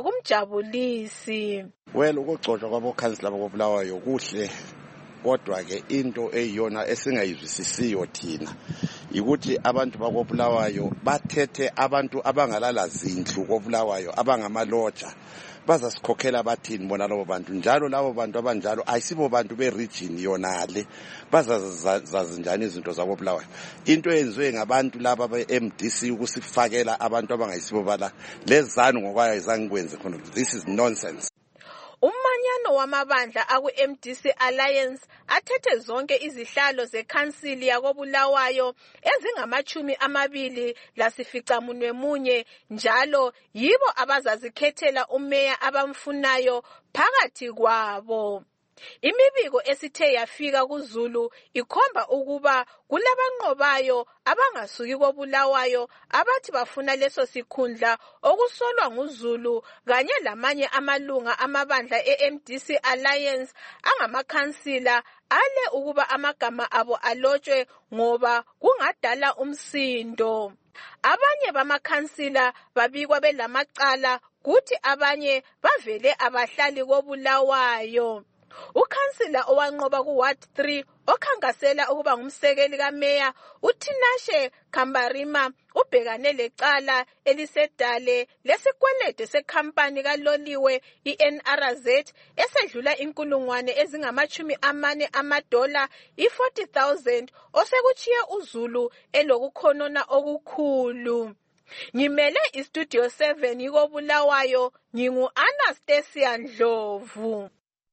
akumjabulisi. Well, ukugcotshwa kwabokhansila bakobulawayo kuhle, kodwa ke into eyiyona esingayizwisisiyo thina ukuthi abantu bakobulawayo bathethe abantu abangalala zindlu kobulawayo abangamaloja bazasikhokhela bathini bona labo bantu, njalo labo bantu abanjalo ayisibo bantu be-region yonale, bazazazi njani izinto zakobulawayo. Into eyenziwe ngabantu laba be-M D C ukusifakela abantu abangayisibo bala lezanu ngokwayo ayizangikwenze khona. This is nonsense. Umanyano wamabandla aku-M D C Alliance athethe zonke izihlalo zekhansili yakobulawayo ezingamachumi amabili lasificamunwe munye, njalo yibo abazazikhethela umeya abamfunayo phakathi kwabo. Imibiko esithe yafika kuZulu ikhomba ukuba kulabanqobayo abangasuki kobulawayo abathi bafuna leso sikhundla okusolwa nguZulu kanye lamanye amalunga amabandla e-M D C Alliance angamakhansila ale ukuba amagama abo alotshwe ngoba kungadala umsindo. Abanye bamakhansila babikwa belamacala kuthi abanye bavele abahlali kobulawayo. Ukhansila owanqoba ku-Ward three okhangasela ukuba ngumsekeli kameya uTinashe Kambarima ubhekane lecala elisedale lesikwelede sekhampani kaloliwe i-N R Z esedlula inkulungwane ezingamachumi amane amadola i-forty thousand osekuchiye uZulu elokukhonona okukhulu. Ngimele iStudio seven ikobulawayo, ngingu-Anastasia Ndlovu.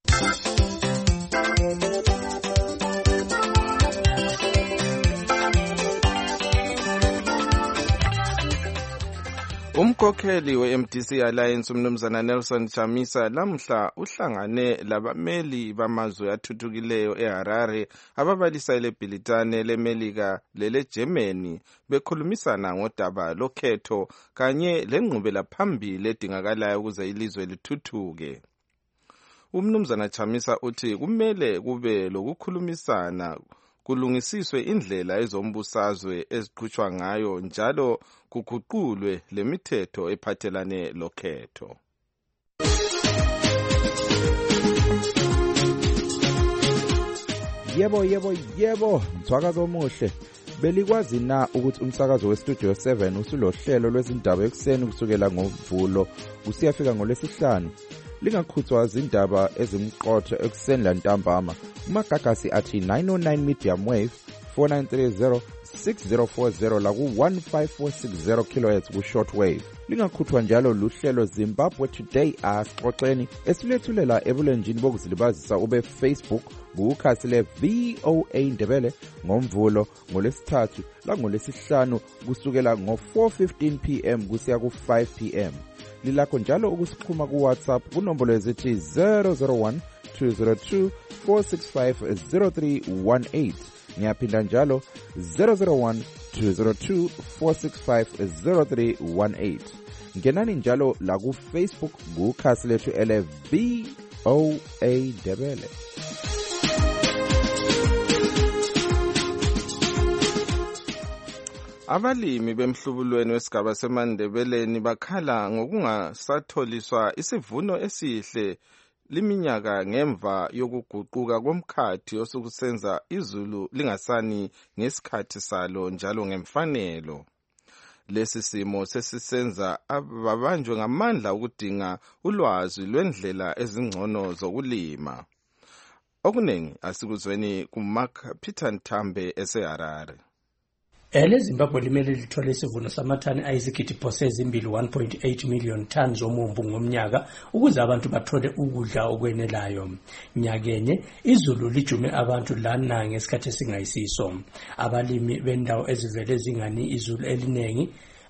Umkhokheli we-M D C Alliance umnumzana Nelson Chamisa lamhla uhlangane labameli bamazwe athuthukileyo eHarare ababalisa leBhilitane leMelika leleGermany bekhulumisana ngodaba lokhetho kanye lengqubela phambili edingakalayo ukuze ilizwe lithuthuke. Umnumzana Chamisa uthi kumele kube lokukhulumisana kulungisiswe indlela ezombusazwe eziqhutshwa ngayo njalo kuguqulwe lemithetho ephathelane lokhetho. Yebo yebo yebo, mthwakazo omuhle. Belikwazi na ukuthi umsakazo weStudio seven usulohlelo lwezindaba ekuseni kusukela ngoMvulo kusiyafika ngoLwesihlanu? Lingakhuthwa izindaba ezimqotho ekuseni lantambama kumagagasi athi nine oh nine medium wave four nine three zero six zero four zero la ku one five four six zero kilohertz ku short wave. Lingakhuthwa njalo luhlelo Zimbabwe Today asixoxeni esilethulela ebulenjini bokuzilibazisa ube Facebook bukhasi le V O A Ndebele ngoMvulo ngoLesithathu la ngoLesihlanu kusukela ngo four fifteen p m kusiya ku five p m Lilakho njalo ukusikhuma ku WhatsApp kunombolo ezithi zero zero one two zero two four six five zero three one eight. Ngiyaphinda njalo zero zero one two zero two four six five zero three one eight. Ngenani njalo la ku Facebook kukhasi lethu ele V O A Ndebele. Abalimi bemhlubulweni wesigaba seMandebeleni bakhala ngokungasatholiswa isivuno esihle liminyaka ngemva yokuguquka komkhathi osukusenza izulu lingasani ngesikhathi salo njalo ngemfanelo. Lesi simo sesisenza ababanjwe ngamandla ukudinga ulwazi lwendlela ezingcono zokulima. Okunengi asikuzweni kuMark Peter Ntambe eseHarare. Ele Zimbabwe limele lithole isivuno samathani ayizigidi phose ezimbili one point eight million tons omumbu ngomnyaka ukuze abantu bathole ukudla okwenelayo. Nyakenye izulu lijume abantu lana ngesikhathi esingayisiso. Abalimi bendawo ezivele zingani izulu elinengi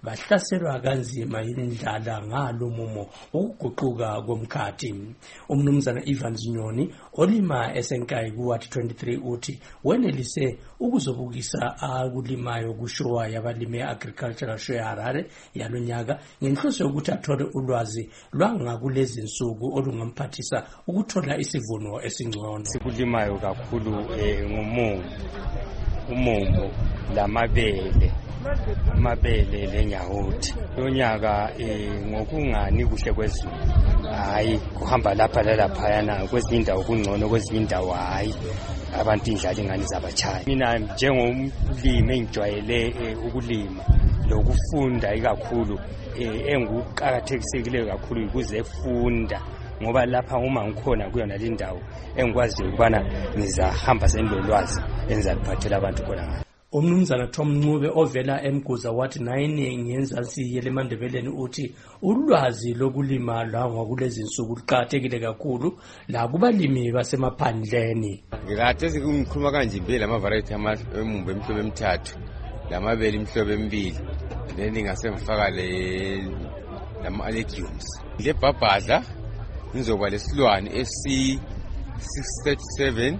bahlaselwa kanzima indlala ngalo mumo ukuguquka komkhathi. Umnumzana Ivan Zinyoni olima esenkayi kuward twenty-three uthi wenelise ukuzobukisa akulimayo kushowa yabalimi agricultural show yaHarare yalonyaka ngenhloso yokuthi athole ulwazi lwangakulezi insuku olungamphathisa ukuthola isivuno esingcono. Sikulimayo kakhulu eh, ngumungu umumbu lamabele amabele lenyawuthi lonyaka eh, ngokungani kuhle kwezulu hayi kuhamba lapha lalapha yana kwezinye indawo kungcono kwezinye indawo hayi abantu indlala ingani zabachaya. Mina njengomlimi engijwayele eh, ukulima lokufunda ikakhulu eh, enguqakathekisekileyo kakhulu ukuze efunda ngoba lapha uma ngikhona kuyona le ndawo engikwazi ukubana ngizahamba sendolwazi enzaliphathela abantu khona ngayo. Umnumzana Tom Ncube ovela eMguza wathi nine ngenzansi yelemandebeleni uthi ulwazi lokulima la ngakulezi insuku luqhakathekile kakhulu la kubalimi basemaphandleni. Ngikade sikungikhuluma kanje impela ama variety amumbu emhlobo emithathu lamabele imhlobo emibili then ngasemfaka le lama legumes. Le bhabhadla nizoba lesilwane esi six thirty-seven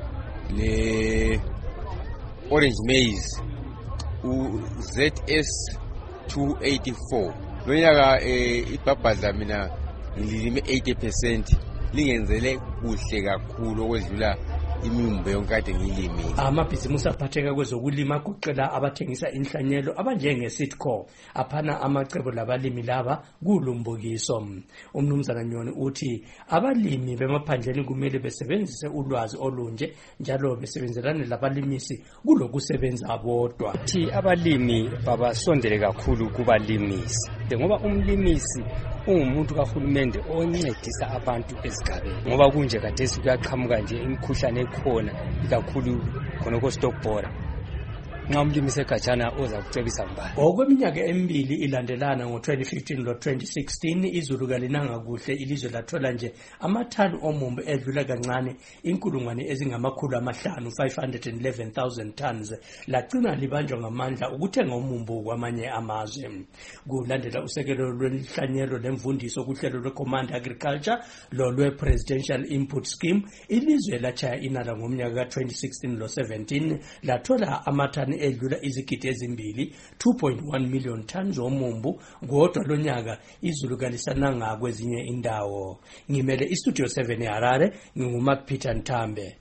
le orange maize u Z S two eighty-four. Lonyaka eh ibhabhadla mina ngililime eighty percent lingenzele kuhle kakhulu okwedlula imimbe yonke kade ngiyilimi. Amabhizimusi aphatheka kwezokulima kuqela abathengisa inhlanyelo abanjenge Sitco aphana amacebo labalimi laba kulumbukiso. Umnumzana Nyoni uthi abalimi bemaphandleni kumele besebenzise ulwazi olunje njalo besebenzelane labalimisi kulokusebenza bodwa. Thi abalimi babasondele kakhulu kubalimisi ngoba umlimisi ungumuntu kahulumende oncedisa abantu ezigabeni ngoba kunje kade sikuyaqhamuka nje imikhuhlane ekhona ikakhulu khona ko stockboard nxa umlimisi egajana oza kucebisa mbani. Okweminyaka emibili ilandelana ngo twenty fifteen lo twenty sixteen izulu kalinanga kuhle ilizwe lathola nje amathani omumbu edlula kancane inkulungwane ezingamakhulu amahlanu five hundred eleven thousand tons lagcina libanjwa ngamandla ukuthenga umumbu kwamanye amazwe. Kulandela usekelo lwenhlanyelo lemfundiso kuhlelo lwecommand agriculture lo lwe presidential input scheme ilizwe lachaya inala ngomnyaka ka twenty sixteen lo seventeen lathola amathani edlula izigidi ezimbili two point one million tons omumbu kodwa lonyaka izulu kalisananga kwezinye indawo. Ngimele istudio seven eHarare nginguma Peter Ntambe.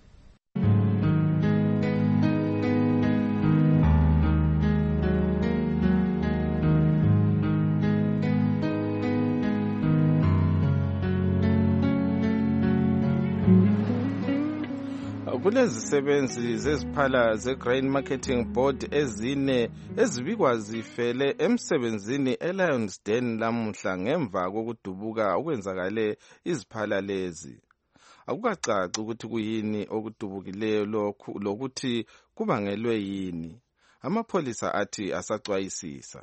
Kulezisebenzi zeziphala ze-Grain Marketing Board ezine ezibikwa zifele emsebenzini eLionsden lamuhla ngemva kokudubuka okwenzakale iziphala lezi. Akukacaci ukuthi kuyini okudubukileyo lokhu lokuthi kubangelwe yini. Amapholisa athi asaxwayisisa.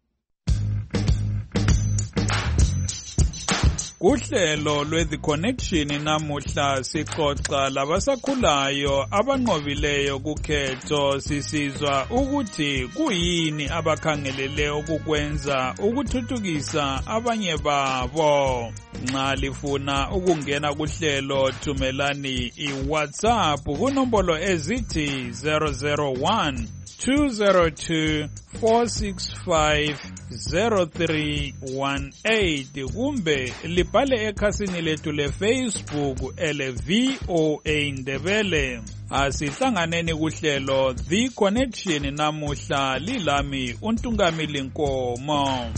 Kuhlelo lwe-The Connection namuhla sixoxa labasakhulayo abanqobileyo kukhetho sisizwa ukuthi kuyini abakhangelele ukukwenza ukuthuthukisa abanye babo. Nxa lifuna ukungena kuhlelo thumelani iWhatsApp kunombolo ezithi zero zero one two zero two four six five zero three one eight kumbe libhale ekhasini lethu leFacebook ele V O A Ndebele. Asihlanganeni kuhlelo The Connection namuhla lilami uNtungamili Nkomo.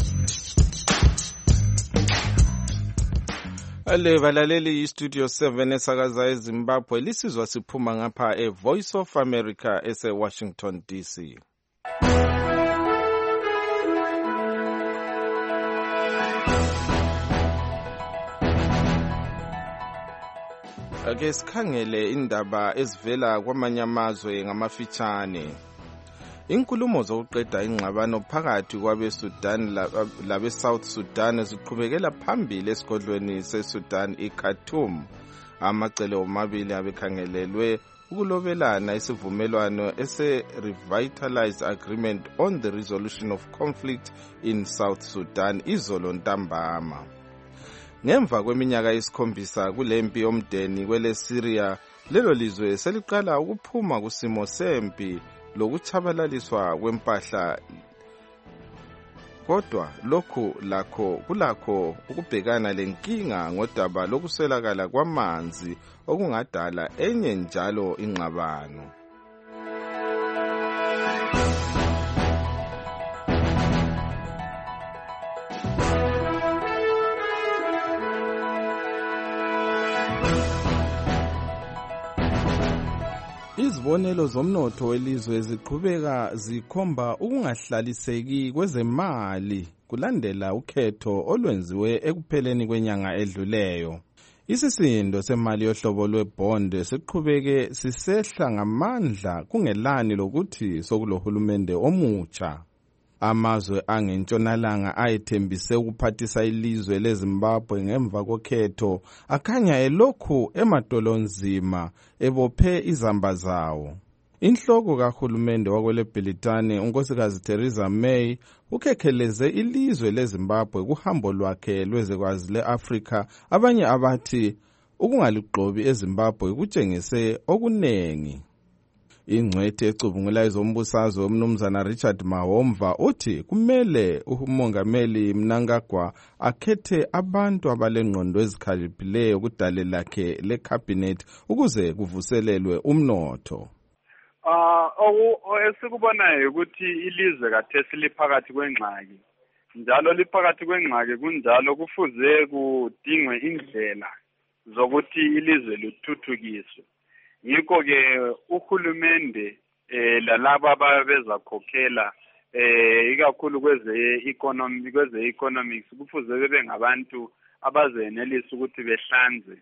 Ale balaleli iStudio seven esakaza eZimbabwe lisizwa siphuma ngapha eVoice of America ese Washington D C. Ake sikhangele indaba ezivela kwamanye amazwe ngamafitshane. Inkulumo zokuqeda ingxabano phakathi kwabeSudan labe-South Sudan ziqhubekela phambili esigodlweni seSudan iKhartoum. Amacele omabili abekhangelelwe ukulobelana isivumelwano ese-Revitalized Agreement on the Resolution of Conflict in South Sudan izolo ntambama. Ngemva kweminyaka yesikhombisa kulempi yomdeni kwele Syria, lelo lizwe seliqala ukuphuma kusimo sempi lokuchabalaliswa kwempahla, kodwa lokhu lakho kulakho ukubhekana lenkinga ngodaba lokuswelakala kwamanzi okungadala enye njalo ingxabano. Izibonelo zomnotho welizwe ziqhubeka zikhomba ukungahlaliseki kwezemali kulandela ukhetho olwenziwe ekupheleni kwenyanga edluleyo. Isisindo semali yohlobo lwebond siqhubeke sisehla ngamandla kungelani lokuthi sokulohulumende omutsha. Amazwe angentshonalanga ayethembise ukuphathisa ilizwe leZimbabwe ngemva kokhetho akhanya elokhu emadolonzima ebophe izamba zawo. Inhloko kahulumende wakwele Britane unkosikazi Theresa May ukhekheleze ilizwe leZimbabwe kuhambo lwakhe lwezekwazi leAfrika. Abanye abathi ukungaliqobi eZimbabwe kutshengise okunengi. Ingcwethi ecubungula ezombusazwe umnumzana Richard Mahomva uthi kumele umongameli Mnangagwa akhethe abantu abalengqondo ezikhaliphileyo kudale lakhe lecabinet ukuze kuvuselelwe umnotho. Ah, esikubonayo ukuthi ilizwe kathesi liphakathi kwengxaki. Njalo liphakathi kwengxaki kunjalo kufuze kudingwe indlela zokuthi ilizwe lithuthukiswe. Yikho ke uhulumende eh lalabo ababeza khokhela eh ikakhulu kweze economy kweze economics kufuze bebe ngabantu abazenelisa ukuthi behlanze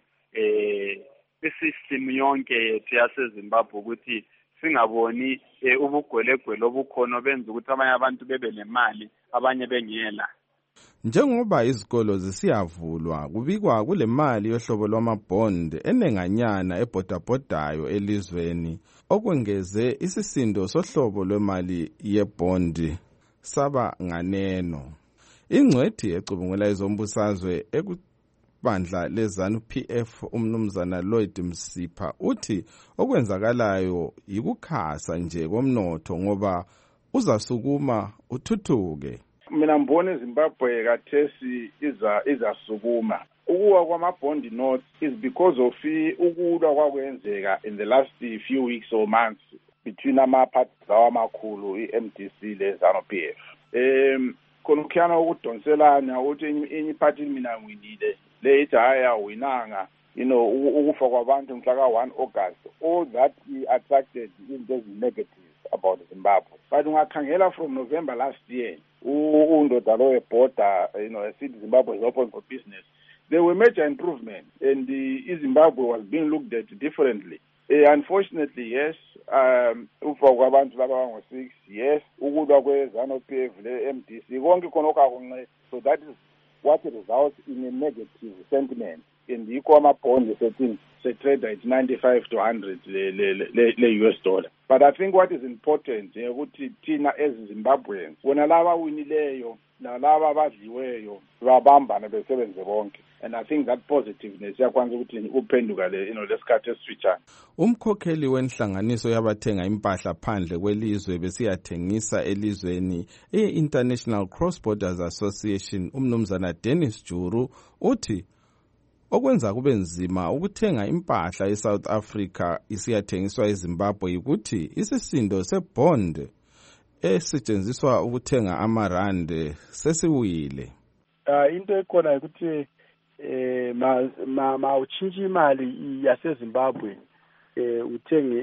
eh isystem yonke yethu yaseZimbabwe ukuthi singaboni ubugwelegwele obukhona benza ukuthi abanye abantu bebe nemali abanye bengela. Njengoba izikolo zisiyavulwa kubikwa kule mali yohlobo lwamabond enenganyana ebhodabhodayo elizweni okwengeze isisindo sohlobo lwemali yebond saba nganeno. Ingcwethi ecubungula ezombusazwe ekubandla leZANU P F umnumzana Lloyd Msipha uthi okwenzakalayo yikukhasa nje komnotho ngoba uzasukuma uthuthuke. Mina mbone Zimbabwe kathesi iza izasukuma. Ukuwa kwamabond notes is because of ukulwa kwakwenzeka in the last few weeks or months between ama-parties amakhulu i-M D C le-ZANU P F. Um khona ukukhiyana ukudonselana ukuthi enye party mina ngwinile le ithi hayi awinanga, you know, ukufa kwabantu mhla ka one August. All that attracted into negative about Zimbabwe. But ungakhangela from November last year undoda lo ebhoda, you know, a city Zimbabwe is open for business. There were major improvements and the Zimbabwe was being looked at differently. Uh, unfortunately, yes, um ufa kwabantu laba bango six, yes, ukulwa kweZANU P F le-M D C konke khona okakunxe. So that is what results in a negative sentiment. And yikho amabond setting se-trade at ninety-five to one hundred le, le, le, le U S dollar. But I think what is important ukuthi thina as Zimbabweans bona laba winileyo nalaba abadliweyo babambane besebenze bonke. And I think that positiveness yakwanza ukuthi uphenduka le, you know, lesikhathi esifitshane. Umkhokheli wenhlanganiso yabathenga impahla phandle kwelizwe besiyathengisa elizweni i-International Cross Borders Association umnumzana Dennis Juru uthi okwenza kube nzima ukuthenga impahla eSouth Africa isiyathengiswa eZimbabwe ukuthi isisindo sebond esetshenziswa ukuthenga amarand sesiwile. Uh, into ekhona ukuthi eh ma ma, ma uchinji imali yaseZimbabwe eh uthenge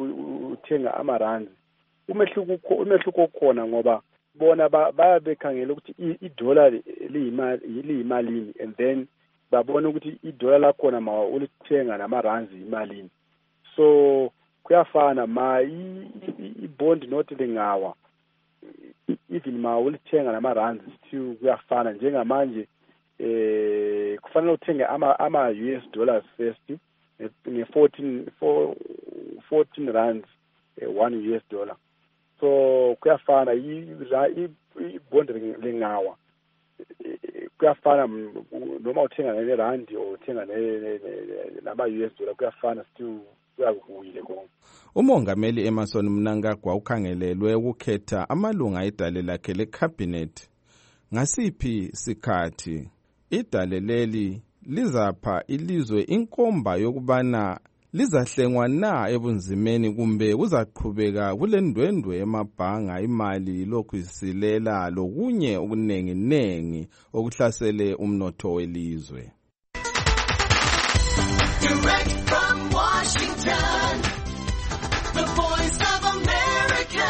uthenga amarand. Umehluko umehluko khona ngoba bona bayabekhangela ukuthi idollar liyimali liyimalini and then babona ukuthi idollar lakhona ma ulithenga namarands imalini. So kuyafana ma i-bond note lingawa even ma ulithenga nama-rands still kuyafana njengamanje eh kufanele uthenge ama-U S dollars first ne-fourteen fourteen rands one U S dollar so kuyafana i-bond lingawa kuyafana noma uthenga ne-rand or uthenga nama-U S dollar kuyafana still kuyakuyile konke. Umongameli Emmerson Mnangagwa ukhangelelwe ukukhetha amalunga edale lakhe lekhabhinethi. Ngasiphi sikhathi idale leli lizapha ilizwe inkomba yokubana lizahlengwa na ebunzimeni kumbe kuzaqhubeka kulendwendwe emabhanga imali lokhu isilela lokunye okunengi nengi okuhlasele umnotho welizwe. Direct from Washington, the voice of America,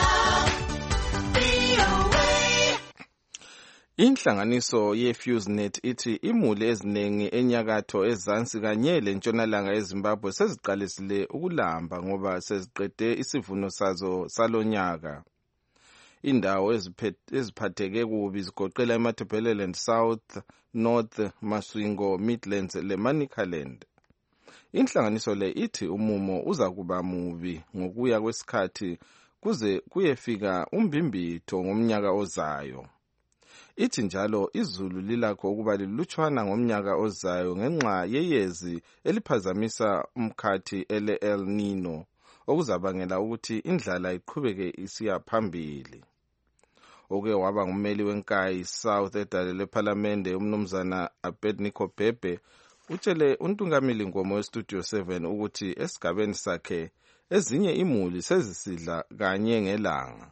V O A. Inhlanganiso ye-FuseNet ithi imuli eziningi enyakatho ezansi kanye lentshonalanga eZimbabwe seziqalisile ukulamba ngoba seziqede isivuno sazo salonyaka. Indawo eziphatheke kubi zigoqela eMatabeleland South, North, Masvingo, Midlands leManicaland. Inhlanganiso le ithi umumo uza kuba mubi ngokuya kwesikhathi kuze kuyefika umbimbitho ngomnyaka ozayo. Ithi njalo izulu lilakho ukuba lilutshwana ngomnyaka ozayo ngenxa yeyezi eliphazamisa umkhathi ele-El Nino okuzabangela ukuthi indlala iqhubeke isiya phambili. Oke waba ngummeli wenkayi South edale lephalamende umnumzana Abednego Bhebhe utshele untungameli Nkomo weStudio seven ukuthi esigabeni sakhe ezinye imuli sezisidla kanye ngelanga.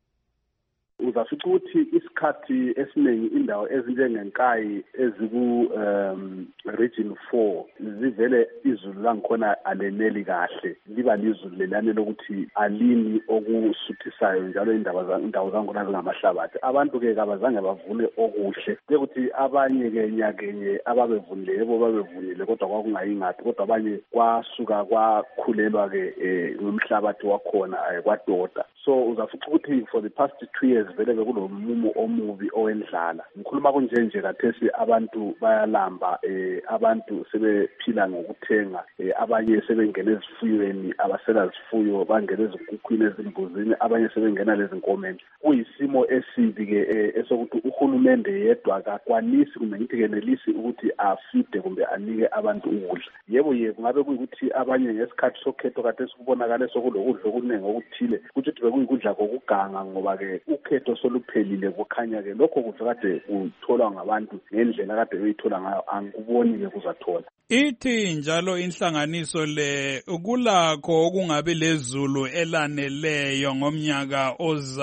Uzafica ukuthi isikhathi esiningi indawo ezinjengenkayi eziku um, region four zivele izulu langikhona aleneli kahle liba lizulu lelane lokuthi alini okusuthisayo njalo indaba indawo zangona zingamahlabathi. Abantu ke kabazange bavune okuhle bekuthi abanye ke nyakenye ababevunile yebo babevunile kodwa kwakungayingathi kodwa abanye kwasuka kwakhulelwa ke ngomhlabathi wakhona kwadoda. So uzafica ukuthi for the past two years vele bekulomumo omubi owendlala. Ngikhuluma kunje nje kathesi abantu bayalamba eh abantu sebephila ngokuthenga eh, abanye sebengena ezifuyweni abasela zifuyo bangena ezikukhwini ezimbuzini abanye sebengena lezi nkomeni. Kuyisimo esibi ke eh, esokuthi uhulumende yedwa akakwanisi kumbe ngithi kenelisi ukuthi afide kumbe anike abantu ukudla. Yebo ye kungabe kuyikuthi abanye ngesikhathi sokhetho kathesi kubonakala sokulokudla okuningi okuthile ukuthi bekuyikudla kokuganga ngoba ke ukhetho soluphelile kukhanya ke lokho kudla kade kutholwa ngabantu ngendlela kade beyithola ngayo angikuboni ke kuzathola. Ithi njalo inhlanganiso le ukulakho okungabe lezulu elaneleyo ngomnyaka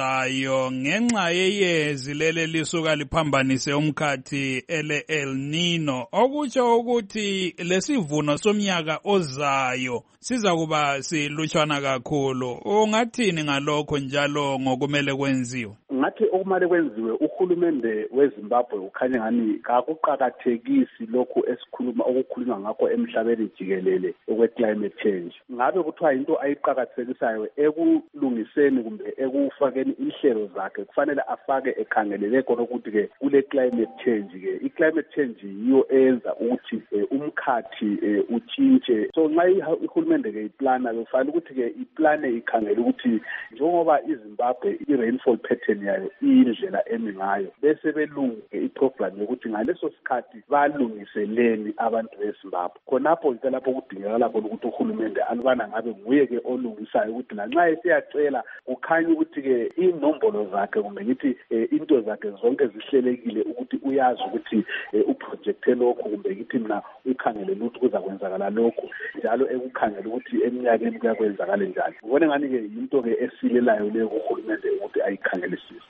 ozayo ngenxa yeyezi lele lisuka liphambanise umkhathi ele El Nino okutsho ukuthi lesivuno somnyaka ozayo siza kuba silutshwana kakhulu. Ungathini ngalokho njalo ngokumele kwenziwe? Ngathi okumele kwenziwe uhulumende weZimbabwe ukhanya ngani kakuqakathekisi lokho esikhuluma okukhulunywa ngakho emhlabeni jikelele okwe climate change. Ngabe kuthiwa into ayiqakathekisayo ekulungiseni kumbe ekufakeni inhlelo zakhe kufanele afake ekhangelele khona ukuthi ke kule climate change ke i climate change yiyo enza ukuthi umkhathi utshintshe. So nxa ihulumende ke iplana kufanele ukuthi ke iplane ikhangele ukuthi njengoba iZimbabwe i rainfall pattern yayo indlela emi ngayo bese belunge iprogram yokuthi ngaleso sikhathi balungiseleni abantu beZimbabwe. Khonapho ke lapho kudingakala khona ukuthi uhulumende alibana ngabe nguye ke olungisayo ukuthi lanxa esiyacela kukhanya ukuthi ke inombolo zakhe kumbe ngithi into zakhe zonke zihlelekile ukuthi uyazi ukuthi uprojecte lokho kumbe ngithi mina ukhangele ukuthi kuza kwenzakala lokho njalo ekukhangela ukuthi eminyakeni kuyakwenzakala njani. Ngibona ngani ke into ke esilelayo leyo uhulumende ukuthi ayikhangelisise.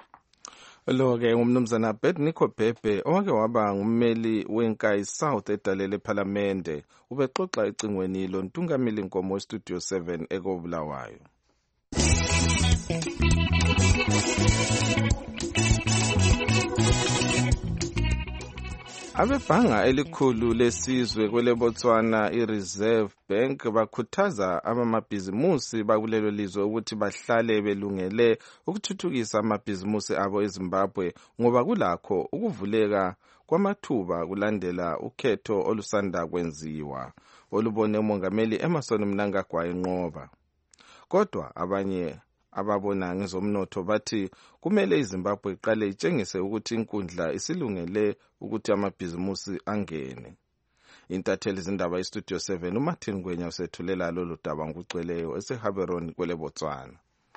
Lo ke umnumzana Abednego Bhebhe owake waba ngummeli wenkayi South edale lephalamende ubexoxa ecingweni lo ntungameli Nkomo weStudio seven ekobulawayo. Abebhanga elikhulu lesizwe kwele Botswana iReserve Bank bakhuthaza amabhizimusi bakulelo lizwe ukuthi bahlale belungele ukuthuthukisa amabhizimusi abo eZimbabwe ngoba kulakho ukuvuleka kwamathuba kulandela ukhetho olusanda kwenziwa olubone umongameli Emmerson Mnangagwa enqoba. Kodwa abanye ababona ngezomnotho bathi kumele iZimbabwe iqale itshengise ukuthi inkundla isilungele ukuthi amabhizimusi angene. Intatheli zindaba iStudio seven uMartin Gwenya usethulela lolu daba ngokugcweleyo eseHaberoni kwele Botswana.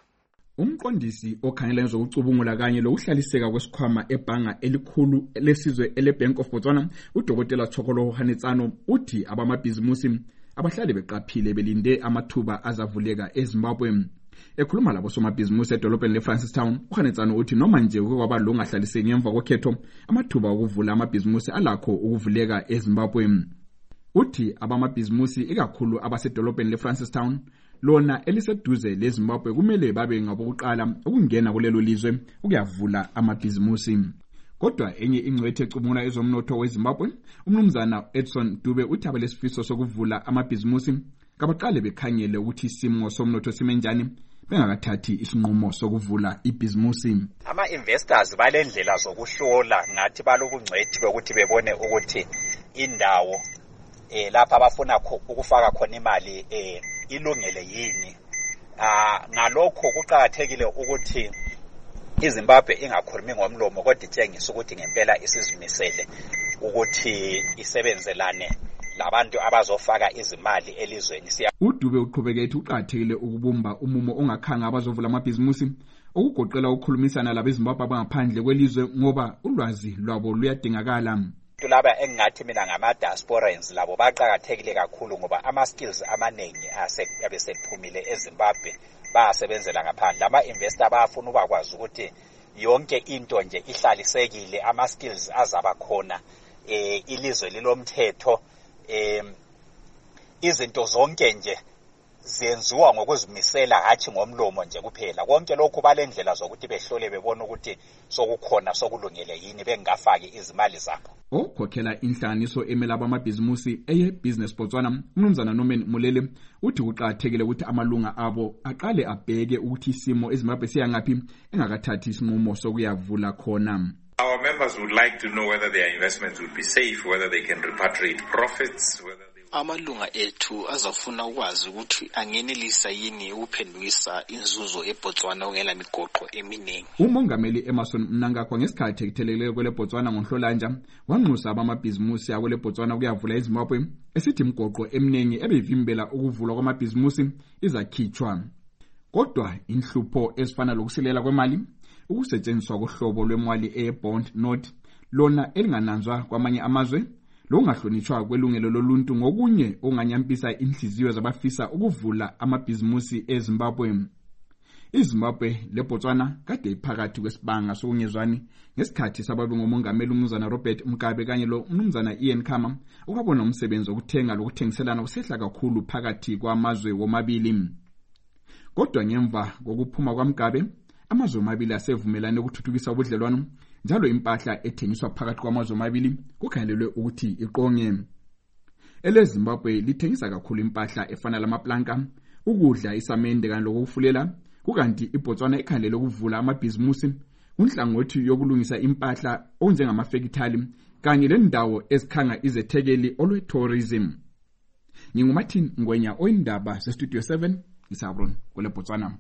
Umqondisi okhangela ngezokucubungula kanye lokuhlaliseka kwesikhwama ebhanga elikhulu lesizwe eleBank of Botswana uDokotela Tshokolo Hanetsano uthi abamabhizimusi abahlali beqaphile belinde amathuba azavuleka eZimbabwe. Ekhuluma labo somabhizimusi edolobheni leFrancistown, uHanetsano uthi noma nje kwaba longahlaliseki ngemva kokhetho amathuba okuvula amabhizimusi alakho ukuvuleka eZimbabwe. Uthi abamabhizimusi ikakhulu abasedolobheni leFrancistown lona eliseduze leZimbabwe kumele babe ngabokuqala ukungena kulelo lizwe ukuyavula amabhizimusi. Kodwa enye ingcwethe ecubungula ezomnotho weZimbabwe, umnumzana Edson Dube uthi abalesifiso sokuvula amabhizimusi kabaqale bekhangele ukuthi isimo somnotho simenjani bengakathathi isinqumo sokuvula ibhizimusi. Ama investors balendlela zokuhlola ngathi balobungcwethi bokuthi bebone ukuthi indawo eh lapha abafuna ukufaka khona imali eh ilungele yini. Ah ngalokho kuqhakathekile ukuthi iZimbabwe ingakhulumi ngomlomo kodwa itshengisa ukuthi ngempela isizimisele ukuthi isebenzelane labantu abazofaka izimali elizweni. uDube uqhubeke ethi uqhathekile ukubumba umumo ongakhanga abazovula amabhizimusi okugoqela ukukhulumisana labeZimbabwe abangaphandle kwelizwe ngoba ulwazi lwabo luyadingakala. Laba engathi mina ngama diasporans labo baqhakathekile kakhulu ngoba ama skills amaningi asephumile eZimbabwe bayasebenzela ngaphandle. Ama investor bayafuna ukwazi ukuthi yonke into nje ihlalisekile, ama skills azaba khona, eh ilizwe lilomthetho, eh izinto zonke nje zenziwa ngokuzimisela hathi ngomlomo nje kuphela. Konke lokhu balendlela zokuthi behlole bebone ukuthi sokukhona sokulungele yini bengafaki izimali zabo. Okhokhela inhlanganiso emela abamabhizimusi eye Business Botswana, umnumzana Norman Mulele uthi kuqhathekile ukuthi amalunga abo aqale abheke ukuthi isimo eZimbabwe siyangaphi engakathathi isinqumo sokuyavula khona. Our members would like to know whether their investments would be safe, whether they can repatriate profits, whether amalunga ethu azafuna ukwazi ukuthi angenelisa yini ukuphendukisa inzuzo eBotswana ongela migoqo eminingi. Umongameli Emmerson Mnangagwa ngesikhathi ekutheleleke kwele Botswana ngoNhlolanja wanxusa abamabhizimusi akwele Botswana ukuyavula eZimbabwe esithi imigoqo eminingi ebevimbela ukuvulwa kwamabhizimusi izakhitshwa. Kodwa inhlupho ezifana lokusilela kwemali, ukusetshenziswa kohlobo lwemali e-bond note lona elingananzwa kwamanye amazwe longahlonitshwa kwelungelo loluntu ngokunye onganyampisa inhliziyo zabafisa ukuvula amabhizimusi eZimbabwe. iZimbabwe leBotswana kade iphakathi kwesibanga sokungezwani ngesikhathi sababe ngomongameli umnumzana Robert Mugabe kanye lo umnumzana Ian Khama ukubona umsebenzi wokuthenga lokuthengiselana kusehla kakhulu phakathi kwamazwe womabili. Kodwa ngemva kokuphuma kwaMugabe amazwe omabili asevumelane ukuthuthukisa ubudlelwano njalo impahla ethengiswa phakathi kwamazwe omabili kukhangelelwe ukuthi iqonge. EleZimbabwe lithengisa kakhulu impahla efana lamaplanka, ukudla, isamende kanye lokufulela, kukanti iBotswana ikhangelelwe ukuvula amabhizimusi kunhlangothi yokulungisa impahla onjengamafekithali kanye lendawo ezikhanga izethekeli olwe-tourism. NginguMartin Ngwenya oyindaba zeStudio seven eHaberoni kwele Botswana.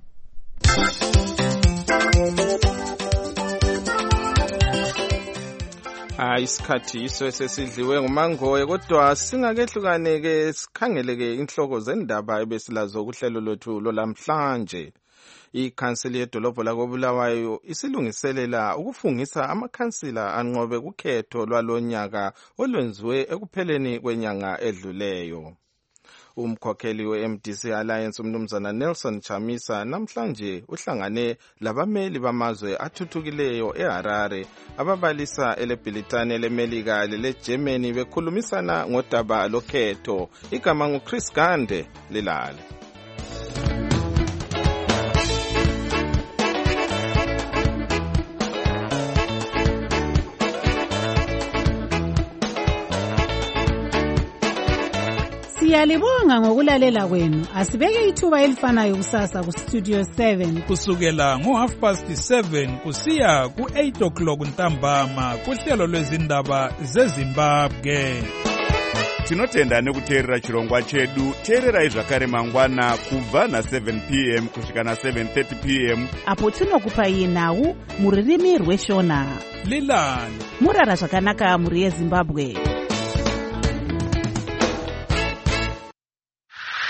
Ah isikhathi iso sesidliwe ngumangoye kodwa singakehlukaneke sikhangeleke inhloko zendaba ebesilazo kuhlelo lwethu lolamhlanje. Ikhansili yedolobho lakoBulawayo isilungiselela ukufungisa amakhansila anqobe kukhetho lwalonyaka olwenziwe ekupheleni kwenyanga edluleyo. Umkhokheli we-M D C Alliance umnumzana Nelson Chamisa namhlanje uhlangane labameli bamazwe athuthukileyo eHarare ababalisa eleBritane leMelika leGermany bekhulumisana ngodaba lokhetho. Igama nguChris Gande lilale. Siyalibonga ngokulalela kwenu. Asibeke ithuba elifanayo kusasa ku Studio seven kusukela ngo half past seven kusiya ku eight o'clock ntambama kuhlelo lwezindaba zeZimbabwe. Tinotenda nekuteerera chirongwa chedu. Teererai zvakare mangwana kubva na seven p m kusvika na seven thirty p m apo tinokupai nhau muririmi rweshona. Lilani murara zvakanaka muri yeZimbabwe.